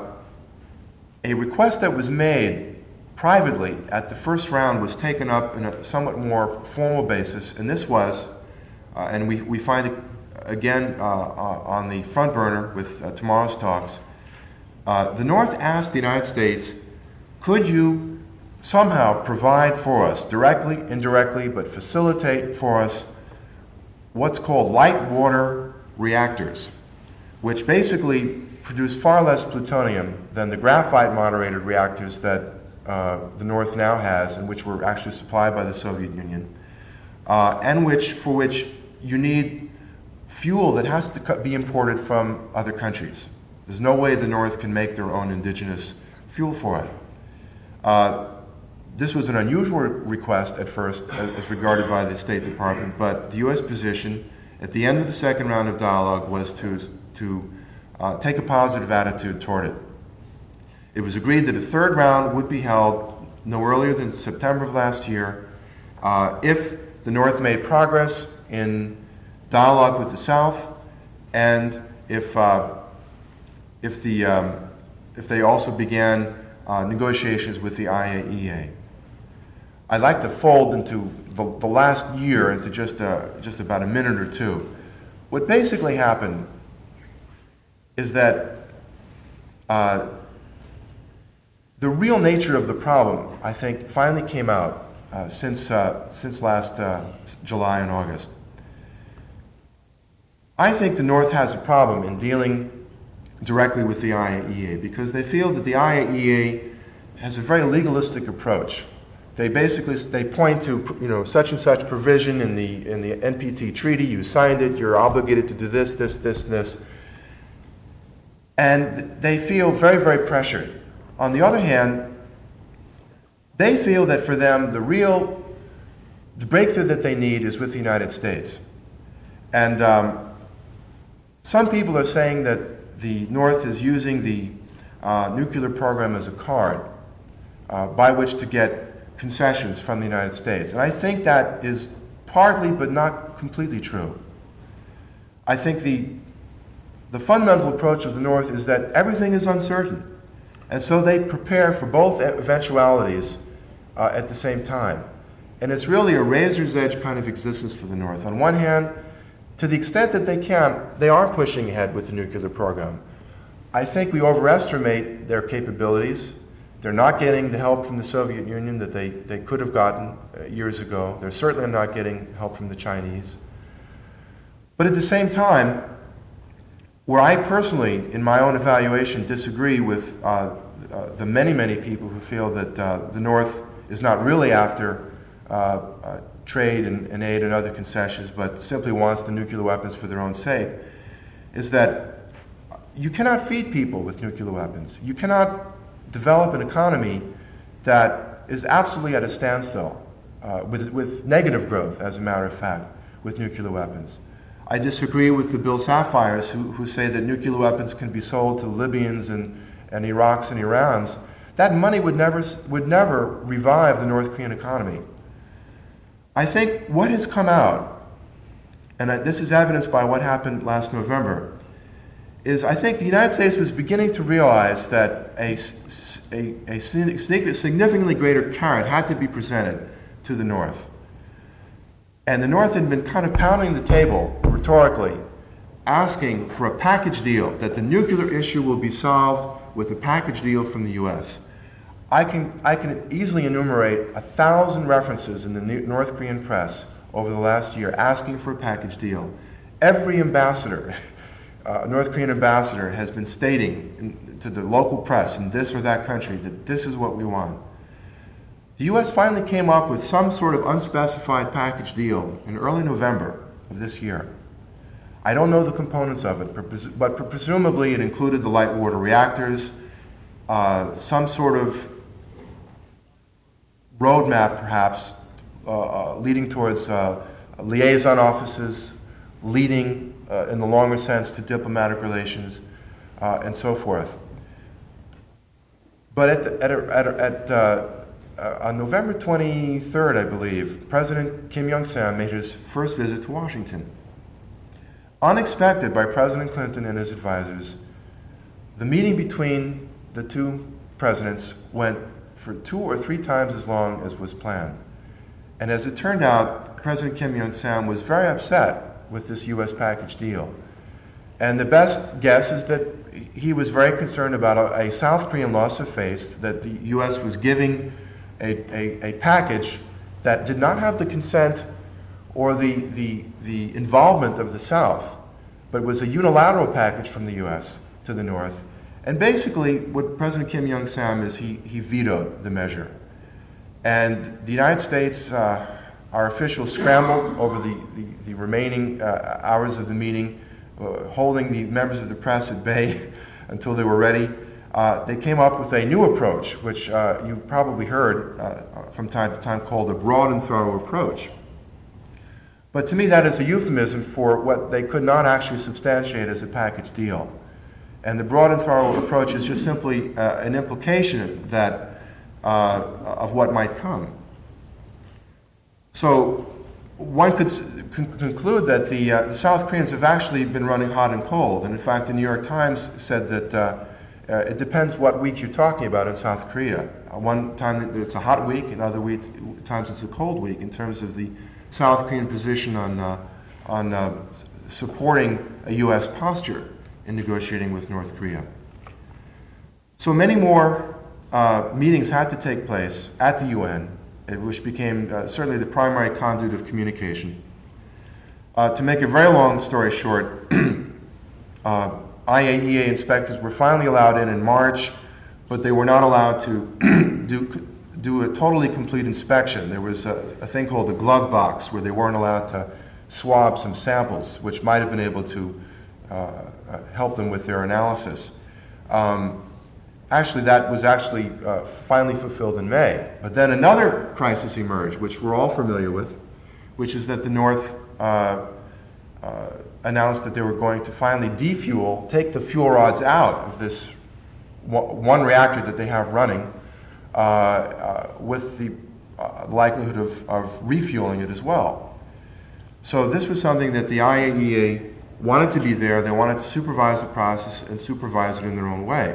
a request that was made privately at the first round was taken up in a somewhat more formal basis. And this was, uh, and we, we find it again uh, uh, on the front burner with uh, tomorrow's talks, uh, the North asked the United States, could you somehow provide for us, directly, indirectly, but facilitate for us what's called light water reactors, which basically produce far less plutonium than the graphite moderated reactors that uh, the North now has, and which were actually supplied by the Soviet Union, uh, and which for which you need fuel that has to be imported from other countries. There's no way the North can make their own indigenous fuel for it. Uh, this was an unusual request at first, as, as regarded by the State Department, but the U S position at the end of the second round of dialogue was to, to uh, take a positive attitude toward it. It was agreed that a third round would be held no earlier than September of last year uh, if the North made progress in dialogue with the South, and if uh, if the um, if they also began uh, negotiations with the I A E A. I'd like to fold into the, the last year into just uh, just about a minute or two. What basically happened is that uh, the real nature of the problem, I think, finally came out uh, since uh, since last uh, July and August. I think the North has a problem in dealing directly with the I A E A because they feel that the I A E A has a very legalistic approach. They basically they point to, you know, such and such provision in the in the N P T treaty. You signed it. You're obligated to do this, this, this, and this, and they feel very, very pressured. On the other hand, they feel that for them the real the breakthrough that they need is with the United States, and um, some people are saying that the North is using the uh, nuclear program as a card uh, by which to get concessions from the United States. And I think that is partly but not completely true. I think the, the fundamental approach of the North is that everything is uncertain. And so they prepare for both eventualities uh, at the same time. And it's really a razor's edge kind of existence for the North. On one hand, to the extent that they can, they are pushing ahead with the nuclear program. I think we overestimate their capabilities. They're not getting the help from the Soviet Union that they, they could have gotten uh, years ago. They're certainly not getting help from the Chinese. But at the same time, where I personally, in my own evaluation, disagree with uh, uh, the many, many people who feel that uh, the North is not really after uh, uh, trade and, and aid and other concessions, but simply wants the nuclear weapons for their own sake, is that you cannot feed people with nuclear weapons. You cannot develop an economy that is absolutely at a standstill, uh, with, with negative growth, as a matter of fact, with nuclear weapons. I disagree with the Bill Sapphires who, who say that nuclear weapons can be sold to Libyans and, and Iraqs and Irans. That money would never, would never revive the North Korean economy. I think what has come out, and this is evidenced by what happened last November, is I think the United States was beginning to realize that a, a, a significantly greater carrot had to be presented to the North. And the North had been kind of pounding the table rhetorically, asking for a package deal, that the nuclear issue will be solved with a package deal from the U S. I can, I can easily enumerate a thousand references in the North Korean press over the last year asking for a package deal. Every ambassador, uh, North Korean ambassador, has been stating in, to the local press in this or that country that this is what we want. The U S finally came up with some sort of unspecified package deal in early November of this year. I don't know the components of it, but presumably it included the light water reactors, uh, some sort of roadmap perhaps uh, uh, leading towards uh, liaison offices, leading uh, in the longer sense to diplomatic relations, uh, and so forth. But at, the, at, a, at, a, at uh, uh, on November twenty-third, I believe, President Kim Young-sam made his first visit to Washington. Unexpected by President Clinton and his advisors, the meeting between the two presidents went for two or three times as long as was planned. And as it turned out, President Kim Young-sam was very upset with this U S package deal. And the best guess is that he was very concerned about a, a South Korean loss of faith, that the U S was giving a, a, a package that did not have the consent or the, the, the involvement of the South, but was a unilateral package from the U S to the North. And basically, what President Kim Young-sam is, he, he vetoed the measure. And the United States, uh, our officials scrambled over the, the, the remaining uh, hours of the meeting, uh, holding the members of the press at bay until they were ready. Uh, they came up with a new approach, which uh, you probably heard uh, from time to time called a broad and thorough approach. But to me, that is a euphemism for what they could not actually substantiate as a package deal. And the broad and thorough approach is just simply uh, an implication that uh, of what might come. So one could s- con- conclude that the, uh, the South Koreans have actually been running hot and cold. And in fact, the New York Times said that uh, uh, it depends what week you're talking about in South Korea. Uh, one time it's a hot week, and other week, times it's a cold week in terms of the South Korean position on, uh, on uh, supporting a U S posture in negotiating with North Korea. So many more uh, meetings had to take place at the U N, which became uh, certainly the primary conduit of communication. Uh, to make a very long story short, uh, I A E A inspectors were finally allowed in in March, but they were not allowed to do, do a totally complete inspection. There was a, a thing called the glove box where they weren't allowed to swab some samples, which might have been able to uh, help them with their analysis. Um, actually, that was actually uh, finally fulfilled in May. But then another crisis emerged, which we're all familiar with, which is that the North uh, uh, announced that they were going to finally defuel, take the fuel rods out of this one reactor that they have running, uh, uh, with the uh, likelihood of, of refueling it as well. So this was something that the I A E A wanted to be there. They wanted to supervise the process and supervise it in their own way.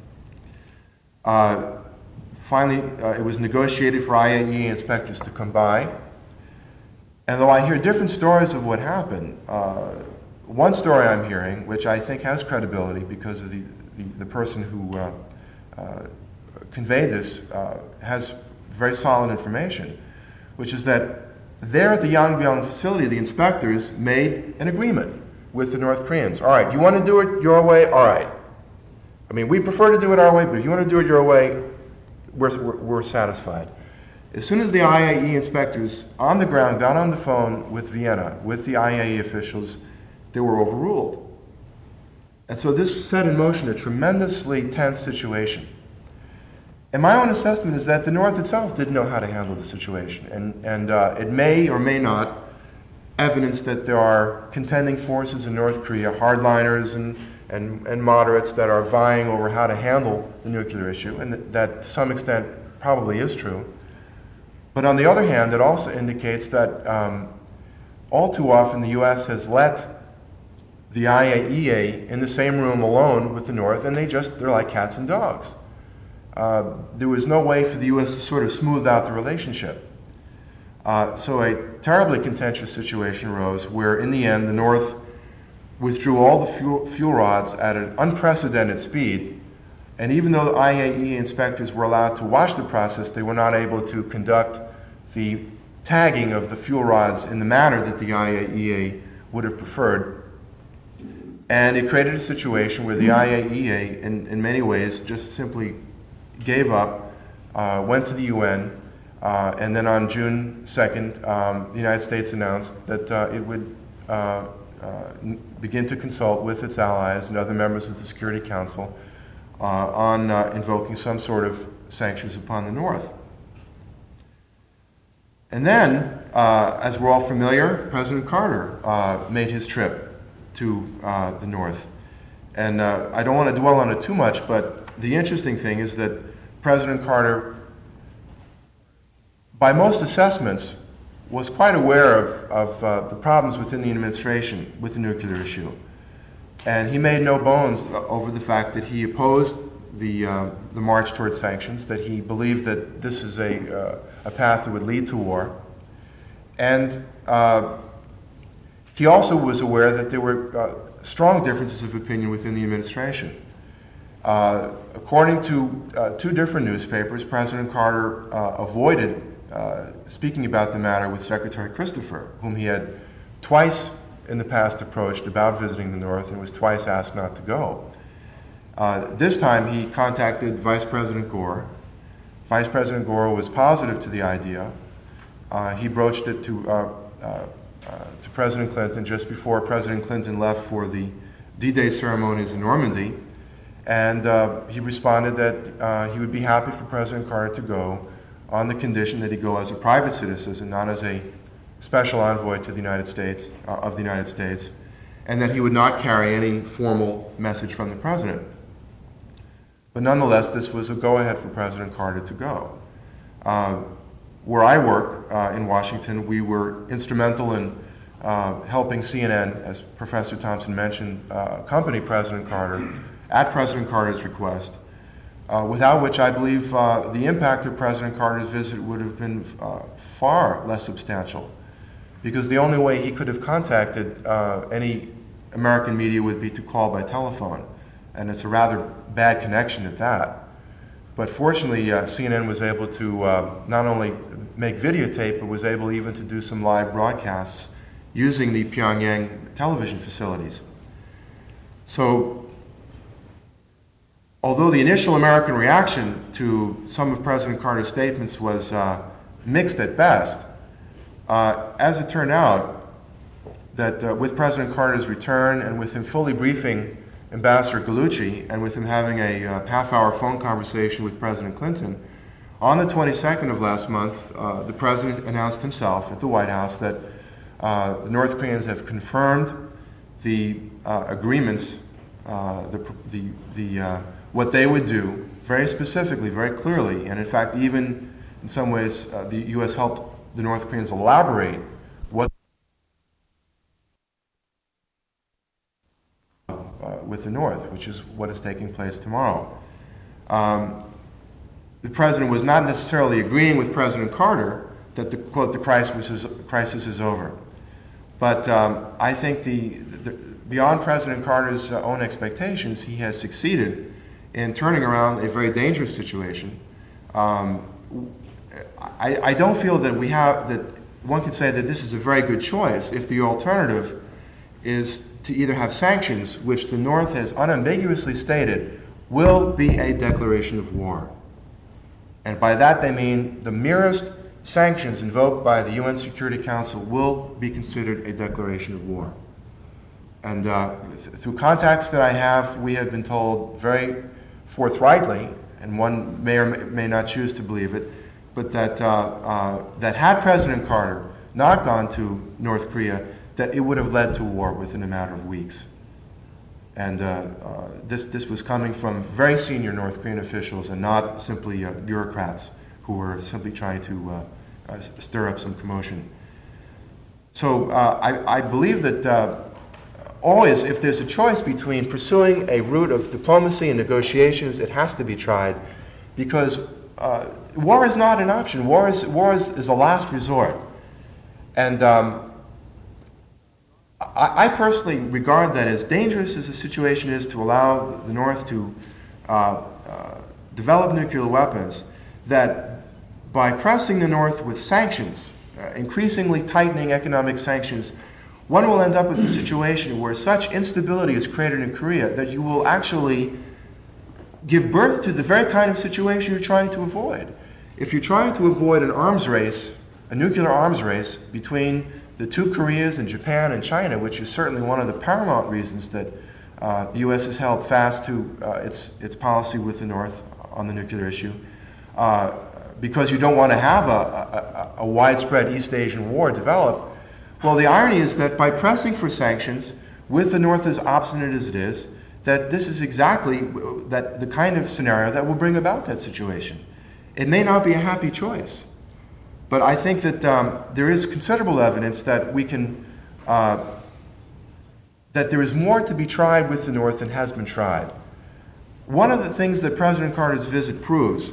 Uh, finally, uh, it was negotiated for I A E A inspectors to come by. And though I hear different stories of what happened, uh, one story I'm hearing, which I think has credibility because of the, the, the person who uh, uh, conveyed this, uh, has very solid information, which is that there at the Yangbyong facility, the inspectors made an agreement with the North Koreans. All right, you want to do it your way? All right. I mean, we prefer to do it our way, but if you want to do it your way, we're, we're, we're satisfied. As soon as the I A E A inspectors on the ground got on the phone with Vienna, with the I A E A officials, they were overruled. And so this set in motion a tremendously tense situation. And my own assessment is that the North itself didn't know how to handle the situation. And, and uh, it may or may not evidence that there are contending forces in North Korea, hardliners and, and, and moderates that are vying over how to handle the nuclear issue, and that, that to some extent probably is true. But on the other hand, it also indicates that um, all too often the U S has let the I A E A in the same room alone with the North, and they just, they're like cats and dogs. Uh, there was no way for the U S to sort of smooth out the relationship. Uh, so a terribly contentious situation arose where, in the end, the North withdrew all the fuel, fuel rods at an unprecedented speed, and even though the I A E A inspectors were allowed to watch the process, they were not able to conduct the tagging of the fuel rods in the manner that the I A E A would have preferred. And it created a situation where the I A E A, in, in many ways, just simply gave up, uh, went to the U N, uh, and then on June second, um, the United States announced that uh, it would uh, uh, n- begin to consult with its allies and other members of the Security Council uh, on uh, invoking some sort of sanctions upon the North. And then, uh, as we're all familiar, President Carter uh, made his trip to uh, the North. And uh, I don't want to dwell on it too much, but the interesting thing is that President Carter, by most assessments, was quite aware of, of uh, the problems within the administration with the nuclear issue. And he made no bones over the fact that he opposed the, uh, the march toward sanctions, that he believed that this is a, uh, a path that would lead to war. And uh, he also was aware that there were uh, strong differences of opinion within the administration. Uh, according to uh, two different newspapers, President Carter uh, avoided uh, speaking about the matter with Secretary Christopher, whom he had twice in the past approached about visiting the North and was twice asked not to go. Uh, this time he contacted Vice President Gore. Vice President Gore was positive to the idea. Uh, he broached it to, uh, uh, uh, to President Clinton just before President Clinton left for the D-Day ceremonies in Normandy. And uh, he responded that uh, he would be happy for President Carter to go on the condition that he go as a private citizen and not as a special envoy to the United States, uh, of the United States, and that he would not carry any formal message from the president. But nonetheless, this was a go-ahead for President Carter to go. Uh, where I work uh, in Washington, we were instrumental in uh, helping C N N, as Professor Thompson mentioned, uh, accompany President Carter at President Carter's request, uh, without which I believe uh, the impact of President Carter's visit would have been uh, far less substantial, because the only way he could have contacted uh, any American media would be to call by telephone, and it's a rather bad connection at that. But fortunately, uh, C N N was able to uh, not only make videotape, but was able even to do some live broadcasts using the Pyongyang television facilities. So, although the initial American reaction to some of President Carter's statements was uh, mixed at best, uh, as it turned out, that uh, with President Carter's return and with him fully briefing Ambassador Gallucci and with him having a uh, half-hour phone conversation with President Clinton, on the twenty-second of last month, uh, the President announced himself at the White House that uh, the North Koreans have confirmed the uh, agreements, uh, the, the, the uh, what they would do very specifically, very clearly, and in fact, even in some ways, uh, the U S helped the North Koreans elaborate what uh, with the North, which is what is taking place tomorrow. Um, the President was not necessarily agreeing with President Carter that the, quote, the crisis is, crisis is over. But um, I think the, the, beyond President Carter's uh, own expectations, he has succeeded in turning around a very dangerous situation. Um, I, I don't feel that we have, that one could say that this is a very good choice if the alternative is to either have sanctions, which the North has unambiguously stated will be a declaration of war. And by that they mean the merest sanctions invoked by the U N Security Council will be considered a declaration of war. And uh, th- through contacts that I have, we have been told very forthrightly, and one may or may not choose to believe it, but that uh, uh, that had President Carter not gone to North Korea, that it would have led to war within a matter of weeks. And uh, uh, this this was coming from very senior North Korean officials and not simply uh, bureaucrats who were simply trying to uh, uh, stir up some commotion. So uh, I, I believe that uh, always, if there's a choice between pursuing a route of diplomacy and negotiations, it has to be tried, because uh, war is not an option. War is war is, is a last resort, and um, I, I personally regard that as dangerous as the situation is to allow the North to uh, uh, develop nuclear weapons. That by pressing the North with sanctions, uh, increasingly tightening economic sanctions, one will end up with a situation where such instability is created in Korea that you will actually give birth to the very kind of situation you're trying to avoid. If you're trying to avoid an arms race, a nuclear arms race between the two Koreas and Japan and China, which is certainly one of the paramount reasons that uh, the U S has held fast to uh, its its policy with the North on the nuclear issue, uh, because you don't want to have a, a, a widespread East Asian war develop. Well, the irony is that by pressing for sanctions, with the North as obstinate as it is, that this is exactly that the kind of scenario that will bring about that situation. It may not be a happy choice, but I think that um, there is considerable evidence that we can, uh, that there is more to be tried with the North than has been tried. One of the things that President Carter's visit proves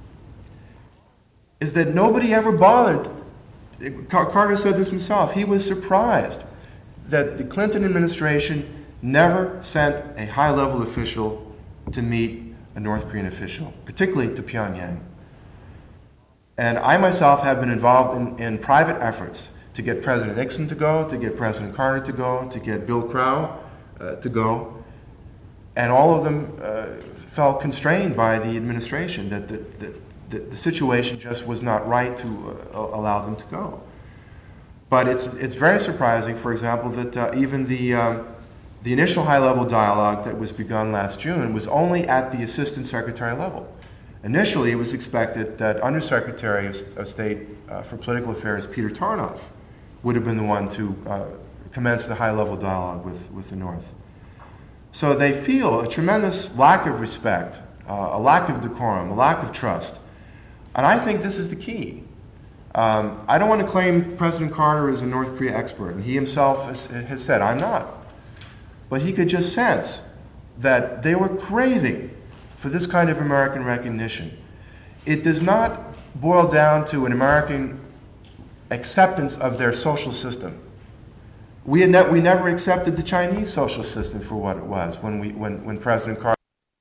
is that nobody ever bothered. Carter said this himself. He was surprised that the Clinton administration never sent a high-level official to meet a North Korean official, particularly to Pyongyang. And I myself have been involved in, in private efforts to get President Nixon to go, to get President Carter to go, to get Bill Crow uh, to go. And all of them uh, felt constrained by the administration, that the, the, the, the situation just was not right to uh, allow them to go. But it's, it's very surprising, for example, that uh, even the, um, the initial high-level dialogue that was begun last June was only at the Assistant Secretary level. Initially, it was expected that Undersecretary of, of State uh, for Political Affairs, Peter Tarnoff, would have been the one to uh, commence the high-level dialogue with, with the North. So they feel a tremendous lack of respect, uh, a lack of decorum, a lack of trust. And I think this is the key. Um, I don't want to claim President Carter is a North Korea expert, and he himself has, has said, I'm not. But he could just sense that they were craving for this kind of American recognition. It does not boil down to an American acceptance of their social system. We, had ne- we never accepted the Chinese social system for what it was when, we, when, when President Carter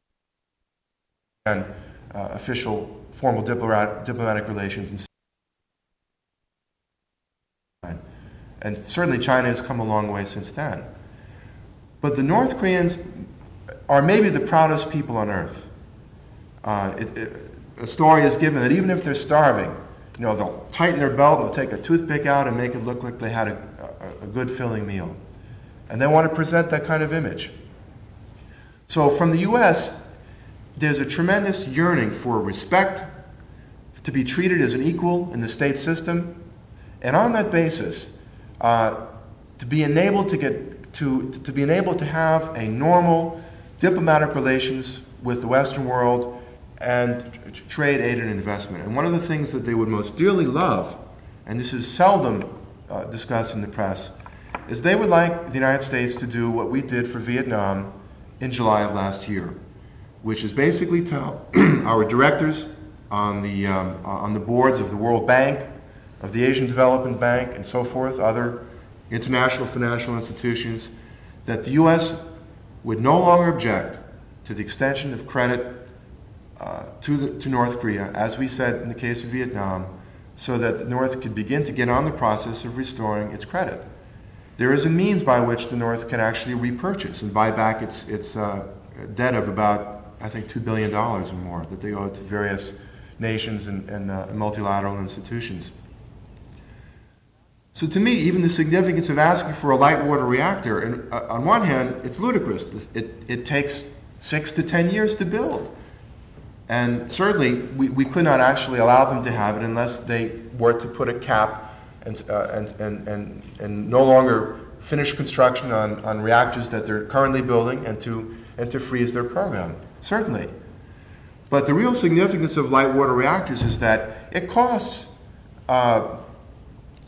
began uh, official, formal diplomatic, diplomatic relations. And, and certainly China has come a long way since then. But the North Koreans are maybe the proudest people on earth. Uh, it, it, a story is given that even if they're starving, you know, they'll tighten their belt, they'll take a toothpick out and make it look like they had a, a, a good filling meal. And they want to present that kind of image. So from the U S, there's a tremendous yearning for respect, to be treated as an equal in the state system, and on that basis, uh, to be enabled to get to to be enabled to have a normal diplomatic relations with the Western world and t- trade, aid, and investment. And one of the things that they would most dearly love, and this is seldom uh, discussed in the press, is they would like the United States to do what we did for Vietnam in July of last year, which is basically tell our directors on the um, on the boards of the World Bank, of the Asian Development Bank, and so forth, other international financial institutions, that the U S would no longer object to the extension of credit uh, to, the, to North Korea, as we said in the case of Vietnam, so that the North could begin to get on the process of restoring its credit. There is a means by which the North can actually repurchase and buy back its, its uh, debt of about, I think, two billion dollars or more that they owe to various nations and, and uh, multilateral institutions. So to me, even the significance of asking for a light water reactor, and uh, on one hand, it's ludicrous. It, it takes six to ten years to build. And certainly, we, we could not actually allow them to have it unless they were to put a cap and, uh, and, and, and, and no longer finish construction on, on reactors that they're currently building and to, and to freeze their program. Certainly. But the real significance of light water reactors is that it costs uh,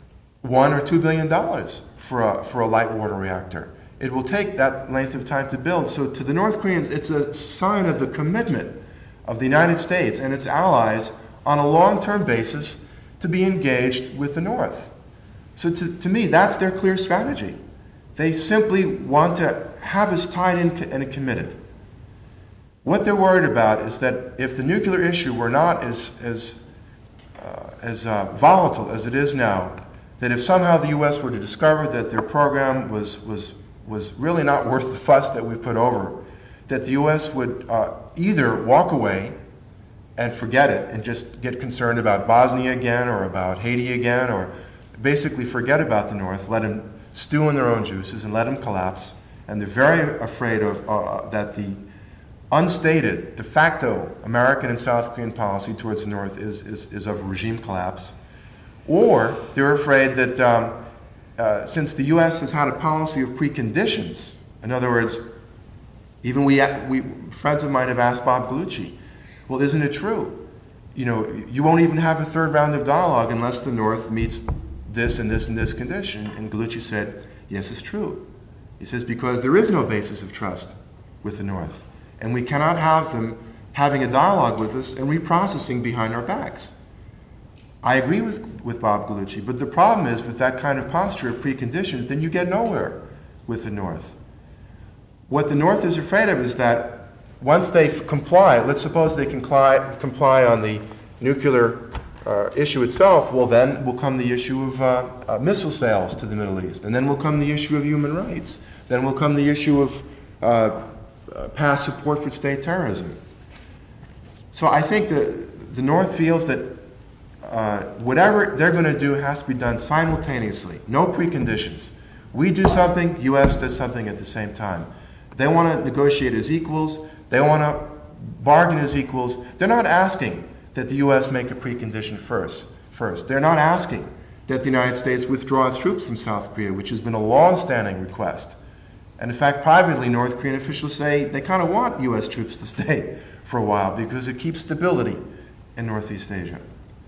one or two billion dollars for a, for a light water reactor. It will take that length of time to build. So to the North Koreans, it's a sign of the commitment of the United States and its allies on a long-term basis to be engaged with the North. So to, to me, that's their clear strategy. They simply want to have us tied in and committed. What they're worried about is that if the nuclear issue were not as, as, uh, as uh, volatile as it is now, that if somehow the U S were to discover that their program was, was, was really not worth the fuss that we put over, that the U S would uh, either walk away and forget it and just get concerned about Bosnia again or about Haiti again, or basically forget about the North, let them stew in their own juices and let them collapse. And they're very afraid of uh, that the unstated, de facto American and South Korean policy towards the North is, is, is of regime collapse. Or they're afraid that um, uh, since the U S has had a policy of preconditions, in other words, even we, we friends of mine have asked Bob Gallucci, well, isn't it true? You know, you won't even have a third round of dialogue unless the North meets this and this and this condition. And Gallucci said, yes, it's true. He says, because there is no basis of trust with the North. And we cannot have them having a dialogue with us and reprocessing behind our backs. I agree with, with Bob Gallucci, but the problem is with that kind of posture of preconditions, then you get nowhere with the North. What the North is afraid of is that once they f- comply, let's suppose they comply, comply on the nuclear uh, issue itself, well then will come the issue of uh, uh, missile sales to the Middle East, and then will come the issue of human rights, then will come the issue of uh, uh, past support for state terrorism. So I think that the North feels that uh, whatever they're going to do has to be done simultaneously, no preconditions. We do something, U S does something at the same time. They want to negotiate as equals. They want to bargain as equals. They're not asking that the U S make a precondition first. First, they're not asking that the United States withdraw its troops from South Korea, which has been a long-standing request. And in fact, privately, North Korean officials say they kind of want U S troops to stay for a while because it keeps stability in Northeast Asia.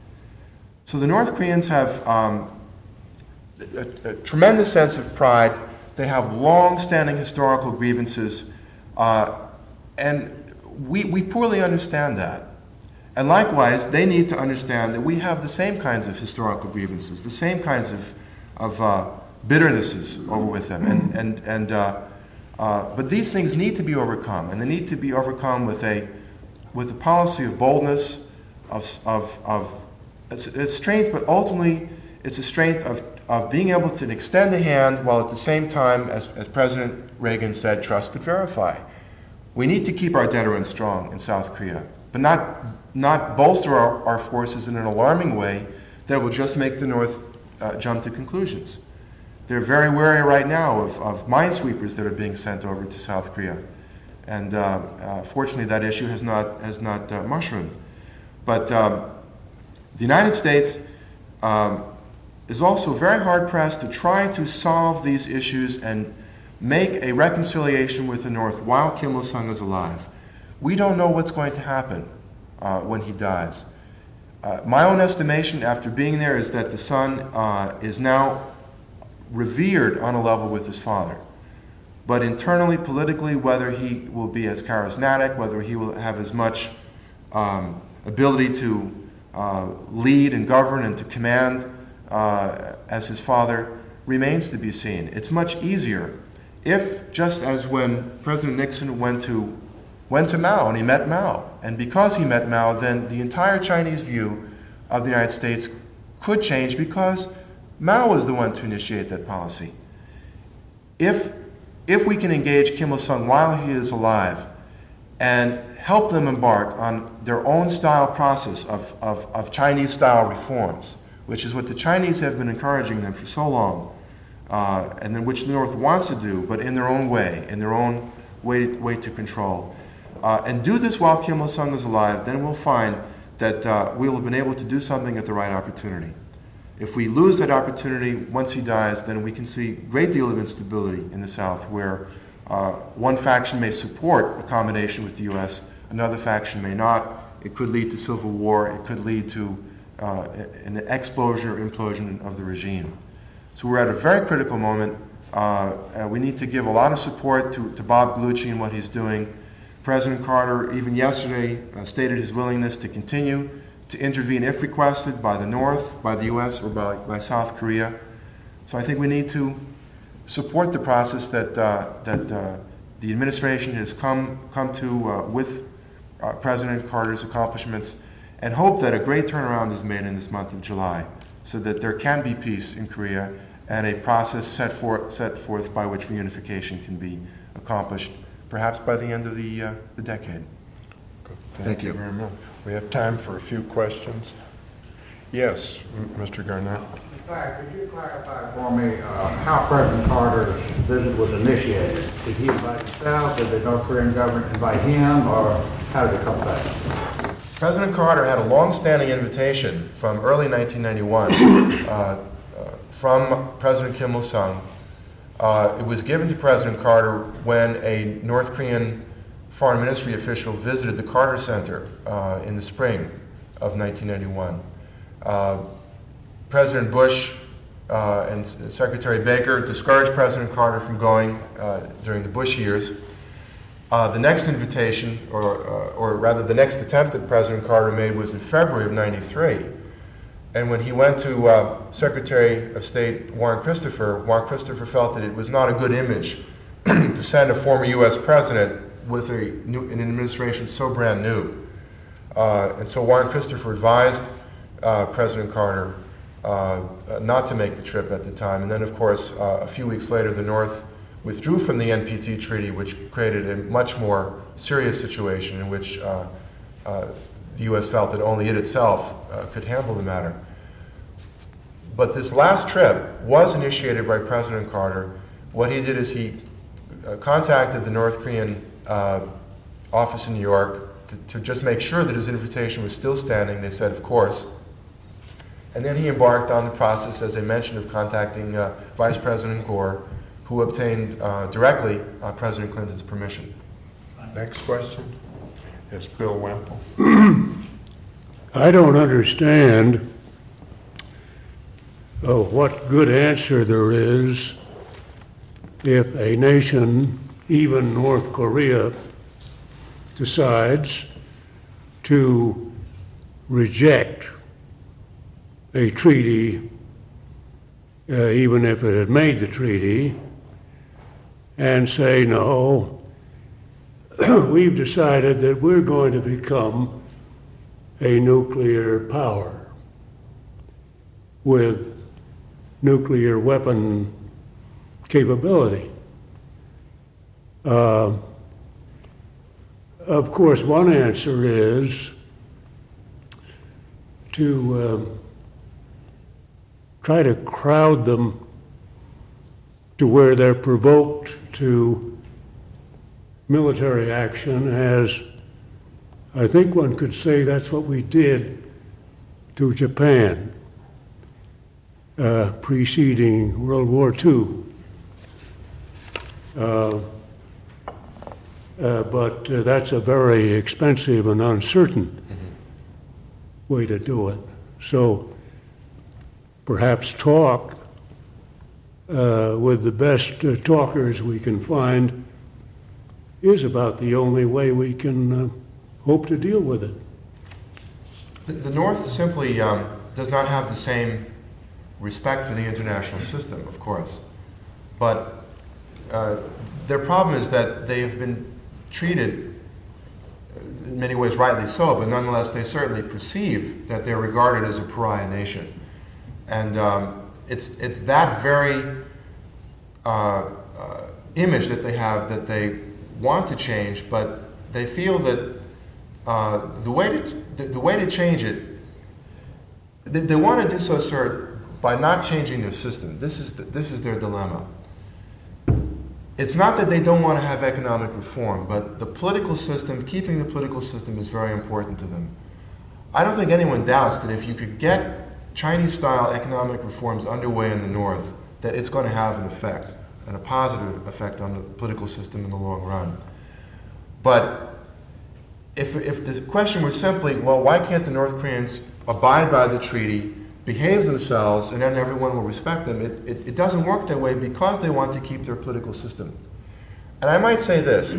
So the North Koreans have um, a, a tremendous sense of pride. They have long-standing historical grievances, uh, and we, we poorly understand that. And likewise, they need to understand that we have the same kinds of historical grievances, the same kinds of, of uh, bitternesses over with them. And, and, and, uh, uh, but these things need to be overcome, and they need to be overcome with a, with a policy of boldness, of, of, of it's, it's strength, but ultimately it's a strength of of being able to extend a hand while at the same time, as, as President Reagan said, trust but verify. We need to keep our deterrence strong in South Korea, but not, not bolster our, our forces in an alarming way that will just make the North uh, jump to conclusions. They're very wary right now of, of minesweepers that are being sent over to South Korea. And uh, uh, fortunately, that issue has not, has not uh, mushroomed. But um, the United States um, is also very hard-pressed to try to solve these issues and make a reconciliation with the North while Kim Il-sung is alive. We don't know what's going to happen uh, when he dies. Uh, my own estimation after being there is that the son uh, is now revered on a level with his father. But internally, politically, whether he will be as charismatic, whether he will have as much um, ability to uh, lead and govern and to command Uh, as his father remains to be seen. It's much easier if, just as when President Nixon went to went to Mao and he met Mao, and because he met Mao, then the entire Chinese view of the United States could change because Mao was the one to initiate that policy. If if we can engage Kim Il-sung while he is alive and help them embark on their own style process of, of, of Chinese-style reforms, which is what the Chinese have been encouraging them for so long, uh, and then which the North wants to do, but in their own way, in their own way, way to control. Uh, and do this while Kim Il-sung is alive, then we'll find that uh, we'll have been able to do something at the right opportunity. If we lose that opportunity once he dies, then we can see a great deal of instability in the South, where uh, one faction may support accommodation with the U S, another faction may not. It could lead to civil war. It could lead to Uh, an explosion or implosion of the regime. So we're at a very critical moment. Uh, and we need to give a lot of support to, to Bob Gallucci and what he's doing. President Carter, even yesterday, uh, stated his willingness to continue to intervene if requested by the North, by the U S, or by, by South Korea. So I think we need to support the process that uh, that uh, the administration has come come to uh, with uh, President Carter's accomplishments, and hope that a great turnaround is made in this month of July, so that there can be peace in Korea and a process set forth set forth by which reunification can be accomplished, perhaps by the end of the uh, the decade. Thank, Thank you you very much. We have time for a few questions. Yes, M- Mister Garnett. In fact, could you clarify for me uh, how President Carter's visit was initiated? Did he invite himself? Did the North Korean government invite him, or how did it come about? President Carter had a long-standing invitation from early nineteen ninety-one uh, uh, from President Kim Il-sung. Uh, it was given to President Carter when a North Korean foreign ministry official visited the Carter Center uh, in the spring of nineteen ninety-one. Uh, President Bush uh, and S- Secretary Baker discouraged President Carter from going uh, during the Bush years. Uh, the next invitation, or, uh, or rather the next attempt that President Carter made was in February of ninety-three. And when he went to uh, Secretary of State Warren Christopher, Warren Christopher felt that it was not a good image to send a former U S president with a new, an administration so brand new. Uh, and so Warren Christopher advised uh, President Carter uh, not to make the trip at the time. And then, of course, uh, a few weeks later, the North withdrew from the N P T treaty, which created a much more serious situation in which uh, uh, the U S felt that only it itself uh, could handle the matter. But this last trip was initiated by President Carter. What he did is he uh, contacted the North Korean uh, office in New York to, to just make sure that his invitation was still standing. They said, of course. And then he embarked on the process, as I mentioned, of contacting uh, Vice President Gore, who obtained uh, directly uh, President Clinton's permission. Next question is Bill Wemple. I don't understand uh, what good answer there is if a nation, even North Korea, decides to reject a treaty, uh, even if it had made the treaty, and say, no, we've decided that we're going to become a nuclear power with nuclear weapon capability. Uh, of course, one answer is to uh, try to crowd them to where they're provoked to military action, as I think one could say that's what we did to Japan uh, preceding World War Two. Uh, uh, but uh, that's a very expensive and uncertain mm-hmm. way to do it. So perhaps talk uh, with the best uh, talkers we can find is about the only way we can uh, hope to deal with it. The, the North simply um, does not have the same respect for the international system, of course. But uh, their problem is that they have been treated, in many ways rightly so, but nonetheless they certainly perceive that they're regarded as a pariah nation. And um, it's, it's that very uh, uh, image that they have that they want to change, but they feel that uh, the way to the, the way to change it, they, they want to do so, sir, by not changing their system. This is the, this is their dilemma. It's not that they don't want to have economic reform, but the political system, keeping the political system, is very important to them. I don't think anyone doubts that if you could get Chinese-style economic reforms underway in the North, that it's going to have an effect, and a positive effect on the political system in the long run. But if, if the question was simply, well, why can't the North Koreans abide by the treaty behave themselves and then everyone will respect them. It, it, it doesn't work that way because they want to keep their political system. And I might say this,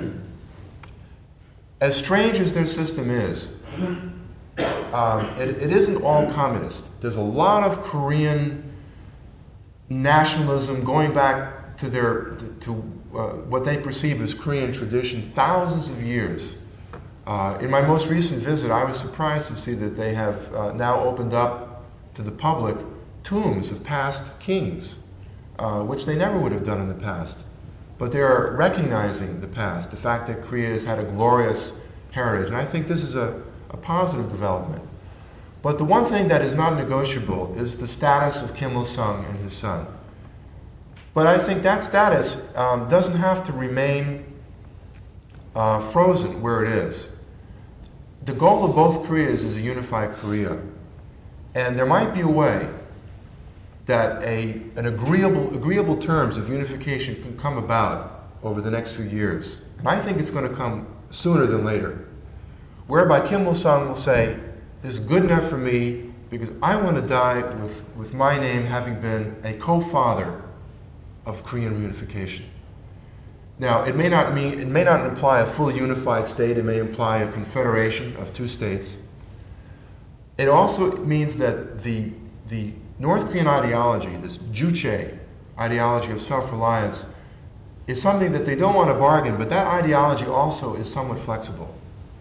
as strange as their system is, um, it, it isn't all communist. There's a lot of Korean nationalism going back to their to, to uh, what they perceive as Korean tradition, thousands of years. Uh, in my most recent visit, I was surprised to see that they have uh, now opened up to the public tombs of past kings, uh, which they never would have done in the past. But they are recognizing the past, the fact that Korea has had a glorious heritage. And I think this is a, a positive development. But the one thing that is not negotiable is the status of Kim Il-sung and his son. But I think that status um, doesn't have to remain uh, frozen where it is. The goal of both Koreas is a unified Korea. And there might be a way that a, an agreeable, agreeable terms of unification can come about over the next few years. And I think it's going to come sooner than later, whereby Kim Il-sung will say, this is good enough for me because I want to die with, with my name having been a co-father of Korean reunification. Now, it may not mean, it may not imply a fully unified state, it may imply a confederation of two states. It also means that the, the North Korean ideology, this Juche ideology of self-reliance, is something that they don't want to bargain, but that ideology also is somewhat flexible.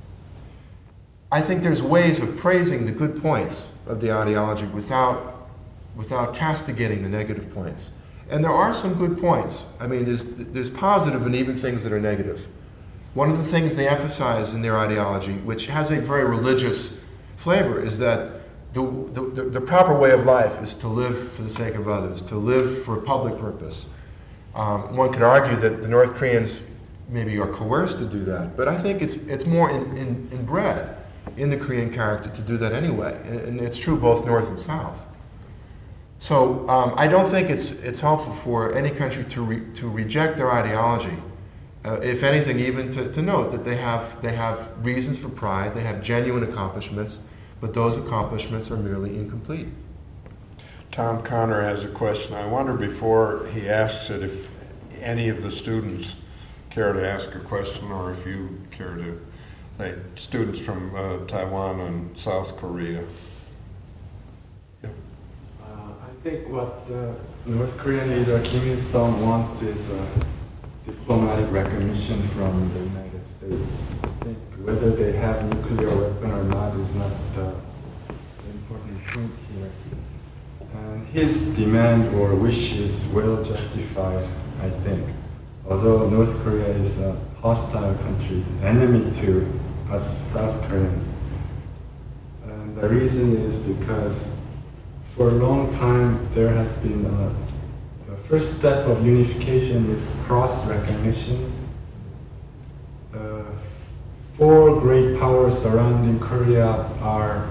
I think there's ways of praising the good points of the ideology without, without castigating the negative points. And there are some good points. I mean, there's, there's positive and even things that are negative. One of the things they emphasize in their ideology, which has a very religious flavor, is that the, the, the proper way of life is to live for the sake of others, to live for a public purpose. Um, one could argue that the North Koreans maybe are coerced to do that, but I think it's, it's more in, in, inbred in the Korean character to do that anyway. And, and it's true both North and South. So um, I don't think it's, it's helpful for any country to, re, to reject their ideology. Uh, if anything, even to, to note that they have, they have reasons for pride, they have genuine accomplishments, but those accomplishments are merely incomplete. Tom Connor has a question. I wonder before he asks it if any of the students care to ask a question or if you care to, like students from uh, Taiwan and South Korea. Yeah. Uh, I think what uh, North Korean leader Kim Il-sung wants is uh, diplomatic recognition from the United States. I think whether they have nuclear weapon or not is not the important point here. And his demand or wish is well justified, I think. Although North Korea is a hostile country, enemy to us South Koreans. And the reason is because for a long time there has been a, the first step of unification is cross-recognition. Uh, four great powers surrounding Korea are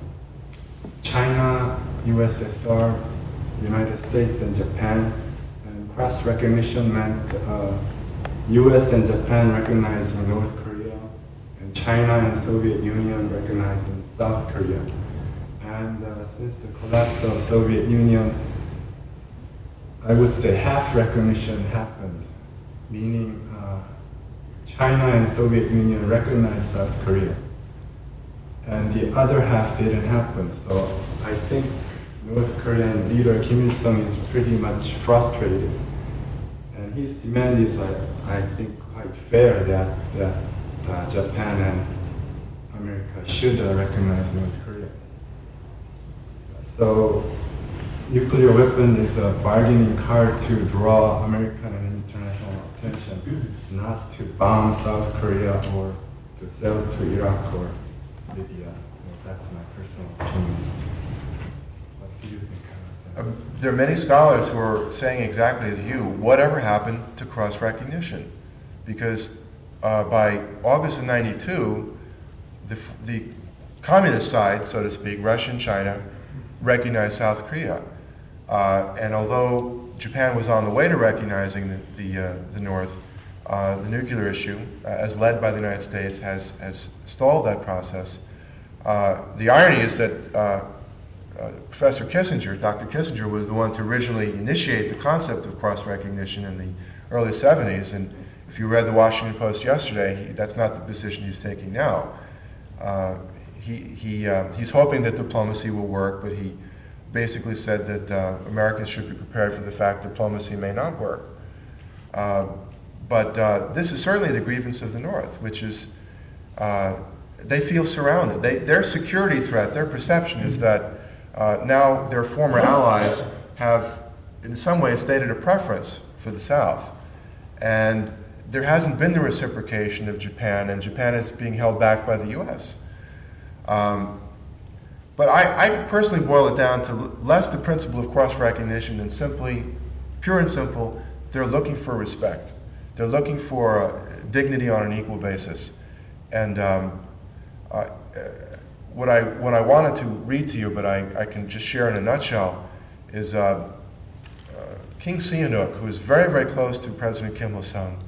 China, U S S R, United States, and Japan. And cross-recognition meant uh, U S and Japan recognizing North Korea, and China and Soviet Union recognizing South Korea. And uh, since the collapse of Soviet Union, I would say half recognition happened, meaning uh, China and Soviet Union recognized South Korea, and the other half didn't happen. So I think North Korean leader Kim Il-sung is pretty much frustrated, and his demand is, I, I think, quite fair that, that uh, Japan and America should uh, recognize North Korea. So nuclear weapon is a bargaining card to draw American and international attention, not to bomb South Korea or to sell to Iraq or Libya. Well, that's my personal opinion. What do you think about that? Um, there are many scholars who are saying exactly as you, whatever happened to cross-recognition? Because uh, by August of ninety-two, the, the communist side, so to speak, Russia and China, recognized South Korea. Uh, and although Japan was on the way to recognizing the, the, uh, the North, uh, the nuclear issue, uh, as led by the United States, has, has stalled that process. Uh, the irony is that uh, uh, Professor Kissinger, Doctor Kissinger, was the one to originally initiate the concept of cross-recognition in the early seventies, and if you read the Washington Post yesterday, he, that's not the position he's taking now. Uh, he, he, uh, he's hoping that diplomacy will work, but he basically said that uh, Americans should be prepared for the fact diplomacy may not work. Uh, but uh, this is certainly the grievance of the North, which is uh, they feel surrounded. They, their security threat, their perception is that uh, now their former allies have, in some ways, stated a preference for the South. And there hasn't been the reciprocation of Japan, and Japan is being held back by the U S. Um, but I, I personally boil it down to less the principle of cross-recognition than simply, pure and simple, they're looking for respect. They're looking for uh, dignity on an equal basis. And um, uh, what I what I wanted to read to you, but I, I can just share in a nutshell, is uh, uh, King Sihanouk, who is very, very close to President Kim Il-sung,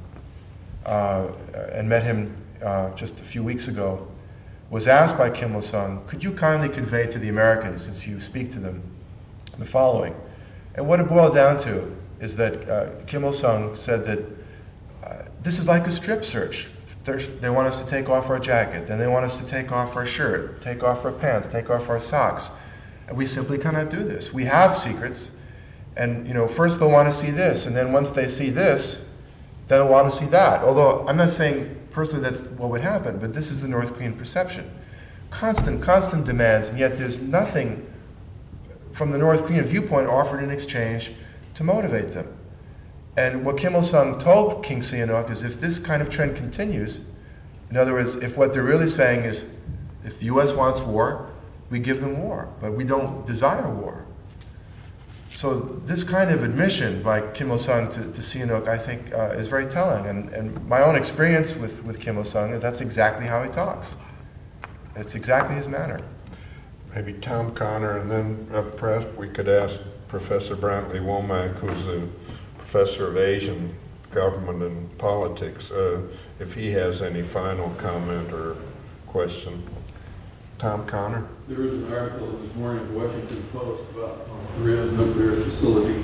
uh, and met him uh, just a few weeks ago, was asked by Kim Il-sung, could you kindly convey to the Americans, since you speak to them, the following. And what it boiled down to is that uh, Kim Il-sung said that uh, this is like a strip search. They're, they want us to take off our jacket, then they want us to take off our shirt, take off our pants, take off our socks. And we simply cannot do this. We have secrets, and you know, first they'll want to see this, and then once they see this, then they'll want to see that. Although I'm not saying personally that's what would happen, but this is the North Korean perception. Constant, constant demands, and yet there's nothing from the North Korean viewpoint offered in exchange to motivate them. And what Kim Il-sung told King Sihanouk is if this kind of trend continues, in other words, if what they're really saying is if the U S wants war, we give them war, but we don't desire war. So this kind of admission by Kim Il-sung to, to Sihanouk, I think, uh, is very telling. And, and my own experience with, with Kim Il-sung is that's exactly how he talks. It's exactly his manner. Maybe Tom Connor, and then uh, perhaps we could ask Professor Brantley Womack, who's a professor of Asian government and politics, uh, if he has any final comment or question. Tom Connor? There was an article this morning in the Washington Post about North Korea's nuclear facility.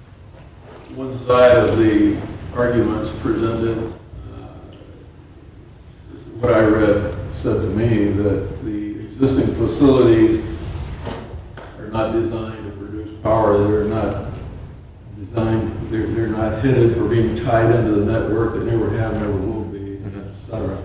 One side of the arguments presented, uh, what I read said to me that the existing facilities are not designed to produce power. They're not designed, they're, they're not headed for being tied into the network. They never have, never will be, et cetera.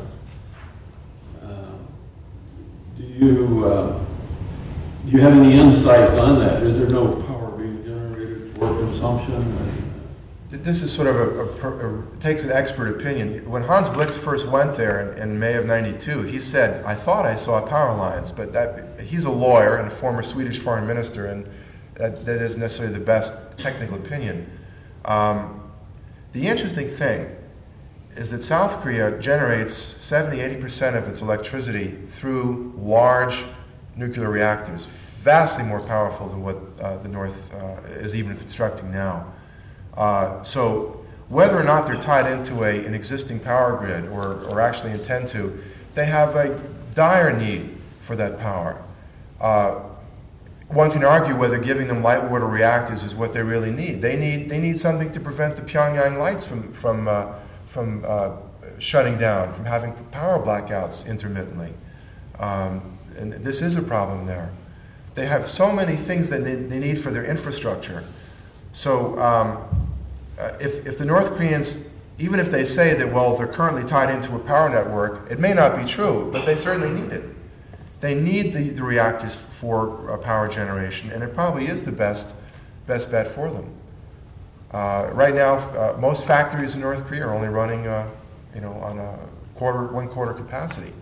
Do you, uh, do you have any insights on that? Is there no power being generated for consumption? This is sort of a, a, a it takes an expert opinion. When Hans Blix first went there in, in May of ninety-two, he said, I thought I saw power lines, but that, he's a lawyer and a former Swedish foreign minister, and that, that isn't necessarily the best technical opinion. Um, the interesting thing is that South Korea generates seventy, eighty percent of its electricity through large nuclear reactors, vastly more powerful than what uh, the North uh, is even constructing now. Uh, so whether or not they're tied into a, an existing power grid or, or actually intend to, they have a dire need for that power. Uh, one can argue whether giving them light water reactors is what they really need. They need, they need something to prevent the Pyongyang lights from, from uh, from uh, shutting down, from having power blackouts intermittently. Um, and this is a problem there. They have so many things that they, they need for their infrastructure. So um, uh, if, if the North Koreans, even if they say that, well, they're currently tied into a power network, it may not be true, but they certainly need it. They need the, the reactors for uh, power generation, and it probably is the best, best bet for them. Uh, right now, uh, most factories in North Korea are only running, uh, you know, on a quarter, one quarter capacity.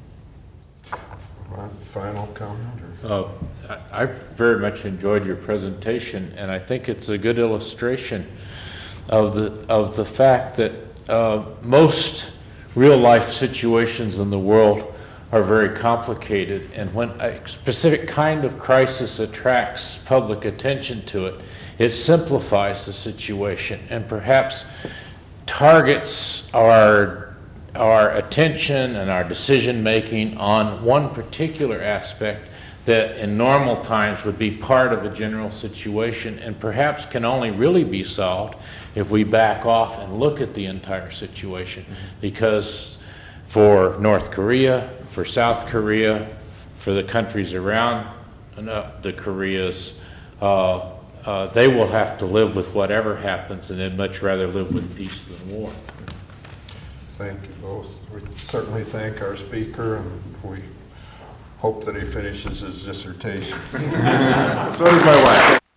Final comment? Uh, I, I very much enjoyed your presentation, and I think it's a good illustration of the of the fact that uh, most real life situations in the world are very complicated, and when a specific kind of crisis attracts public attention to it, it simplifies the situation and perhaps targets our, our attention and our decision making on one particular aspect that in normal times would be part of a general situation and perhaps can only really be solved if we back off and look at the entire situation. Because for North Korea, for South Korea, for the countries around the Koreas, uh, uh, they will have to live with whatever happens, and they'd much rather live with peace than war. Thank you both. We certainly thank our speaker, and we hope that he finishes his dissertation. So does my wife.